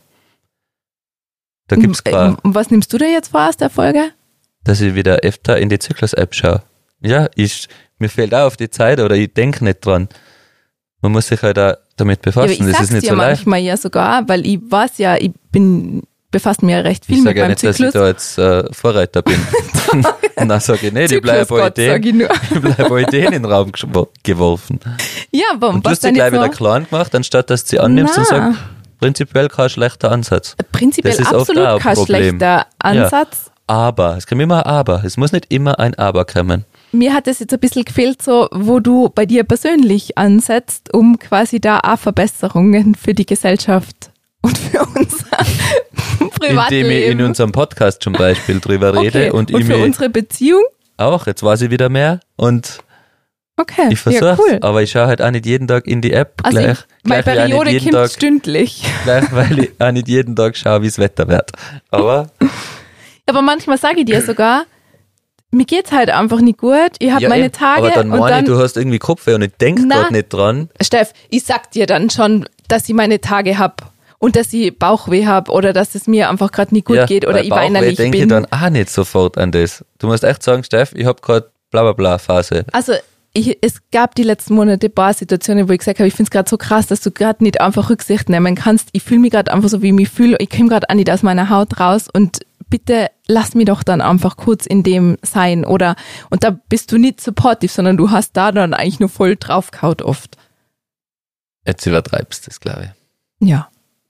Da gibt's Und was nimmst du da jetzt vor aus der Folge? Dass ich wieder öfter in die Zyklus-App schaue. Ja, mir fehlt auch auf die Zeit oder ich denke nicht dran. Man muss sich halt auch damit befassen. Das ist nicht so leicht. Manchmal ja sogar, weil ich weiß ja, befasse mich ja recht viel mit meinem Zyklus. Ich sage ja nicht, dass ich da jetzt Vorreiter bin. Dann sage ich nicht, ich bleibe bei Ideen in den Raum geworfen. Ja, warum? Und du hast sie gleich wieder klein gemacht, anstatt dass du sie annimmst und sagst, prinzipiell kein schlechter Ansatz. Prinzipiell absolut kein schlechter Ansatz. Ja. Aber, es kommt immer ein Aber. Es muss nicht immer ein Aber kommen. Mir hat es jetzt ein bisschen gefehlt, so, wo du bei dir persönlich ansetzt, um quasi da auch Verbesserungen für die Gesellschaft und für unser Privatleben. Indem ich in unserem Podcast zum Beispiel drüber rede. Und für unsere Beziehung? Auch, jetzt weiß ich wieder mehr und ich versuch's, ja, cool. aber ich schaue halt auch nicht jeden Tag in die App. Also meine Periode kommt stündlich. Gleich, weil ich auch nicht jeden Tag schaue, wie das Wetter wird. Aber manchmal sage ich dir sogar, mir geht's halt einfach nicht gut, ich habe meine Tage. Aber dann meine ich, du hast irgendwie Kopfweh und ich denke gerade nicht dran. Steff, ich sag dir dann schon, dass ich meine Tage habe und dass ich Bauchweh habe oder dass es mir einfach gerade nicht gut geht oder ich weinerlich bin. Ich denke dann auch nicht sofort an das. Du musst echt sagen, Steff, ich habe gerade Blablabla-Phase. Also es gab die letzten Monate ein paar Situationen, wo ich gesagt habe, ich finde es gerade so krass, dass du gerade nicht einfach Rücksicht nehmen kannst. Ich fühle mich gerade einfach so, wie ich mich fühle. Ich komme gerade auch nicht aus meiner Haut raus und bitte lass mich doch dann einfach kurz in dem sein. Und da bist du nicht supportive, sondern du hast da dann eigentlich nur voll draufgehaut oft. Jetzt übertreibst du das, glaube ich. Ja.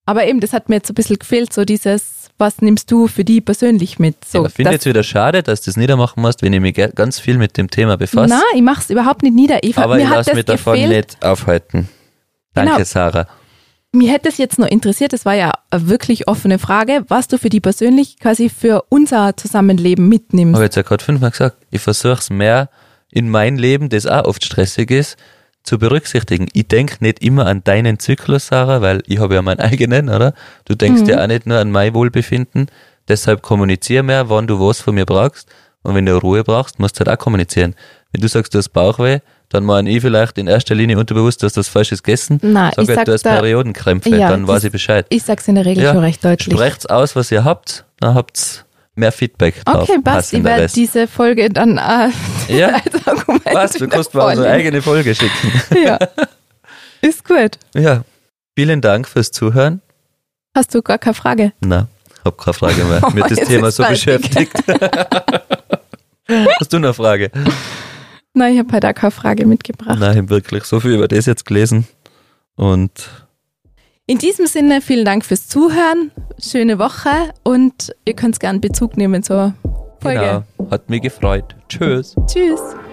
Aber eben, das hat mir jetzt so ein bisschen gefehlt, so dieses, was nimmst du für die persönlich mit? So, Ich finde jetzt wieder schade, dass du das niedermachen musst, wenn ich mich ganz viel mit dem Thema befasse. Nein, ich mach's überhaupt nicht nieder. Aber mir ich hat lasse das mich davon gefehlt. nicht aufhalten. Danke, Genau. Sarah. Mir hätte es jetzt noch interessiert, das war ja eine wirklich offene Frage, was du für die persönlich quasi für unser Zusammenleben mitnimmst. Habe jetzt ja gerade 5-mal gesagt. Ich versuche es mehr in mein Leben, das auch oft stressig ist, zu berücksichtigen. Ich denke nicht immer an deinen Zyklus, Sarah, weil ich habe ja meinen eigenen, oder? Du denkst ja auch nicht nur an mein Wohlbefinden. Deshalb kommuniziere mehr, wann du was von mir brauchst. Und wenn du Ruhe brauchst, musst du halt auch kommunizieren. Wenn du sagst, du hast Bauchweh, dann meine ich vielleicht in erster Linie unterbewusst, du hast was Falsches gegessen. Nein, Sag ich halt, sag du hast da- Periodenkrämpfe, Ja, dann weiß das- ich Bescheid. Ich sag's in der Regel schon recht deutlich. Sprecht's aus, was ihr habt, dann habt's mehr Feedback drauf. Okay, passt. Ich der werde Rest. diese Folge dann Ja, als Argument was? Du kannst mal unsere vornehmen. eigene Folge schicken. Ja, ist gut. Ja, vielen Dank fürs Zuhören. Hast du gar keine Frage? Na, hab keine Frage mehr. Oh, Mir hat das jetzt Thema ist so fertig. beschäftigt. Hast du noch eine Frage? Nein, ich habe heute auch keine Frage mitgebracht. Nein, ich habe wirklich so viel über das jetzt gelesen. Und In diesem Sinne, vielen Dank fürs Zuhören. Schöne Woche und ihr könnt gern Bezug nehmen zur Folge. genau, hat mich gefreut. Tschüss. Tschüss.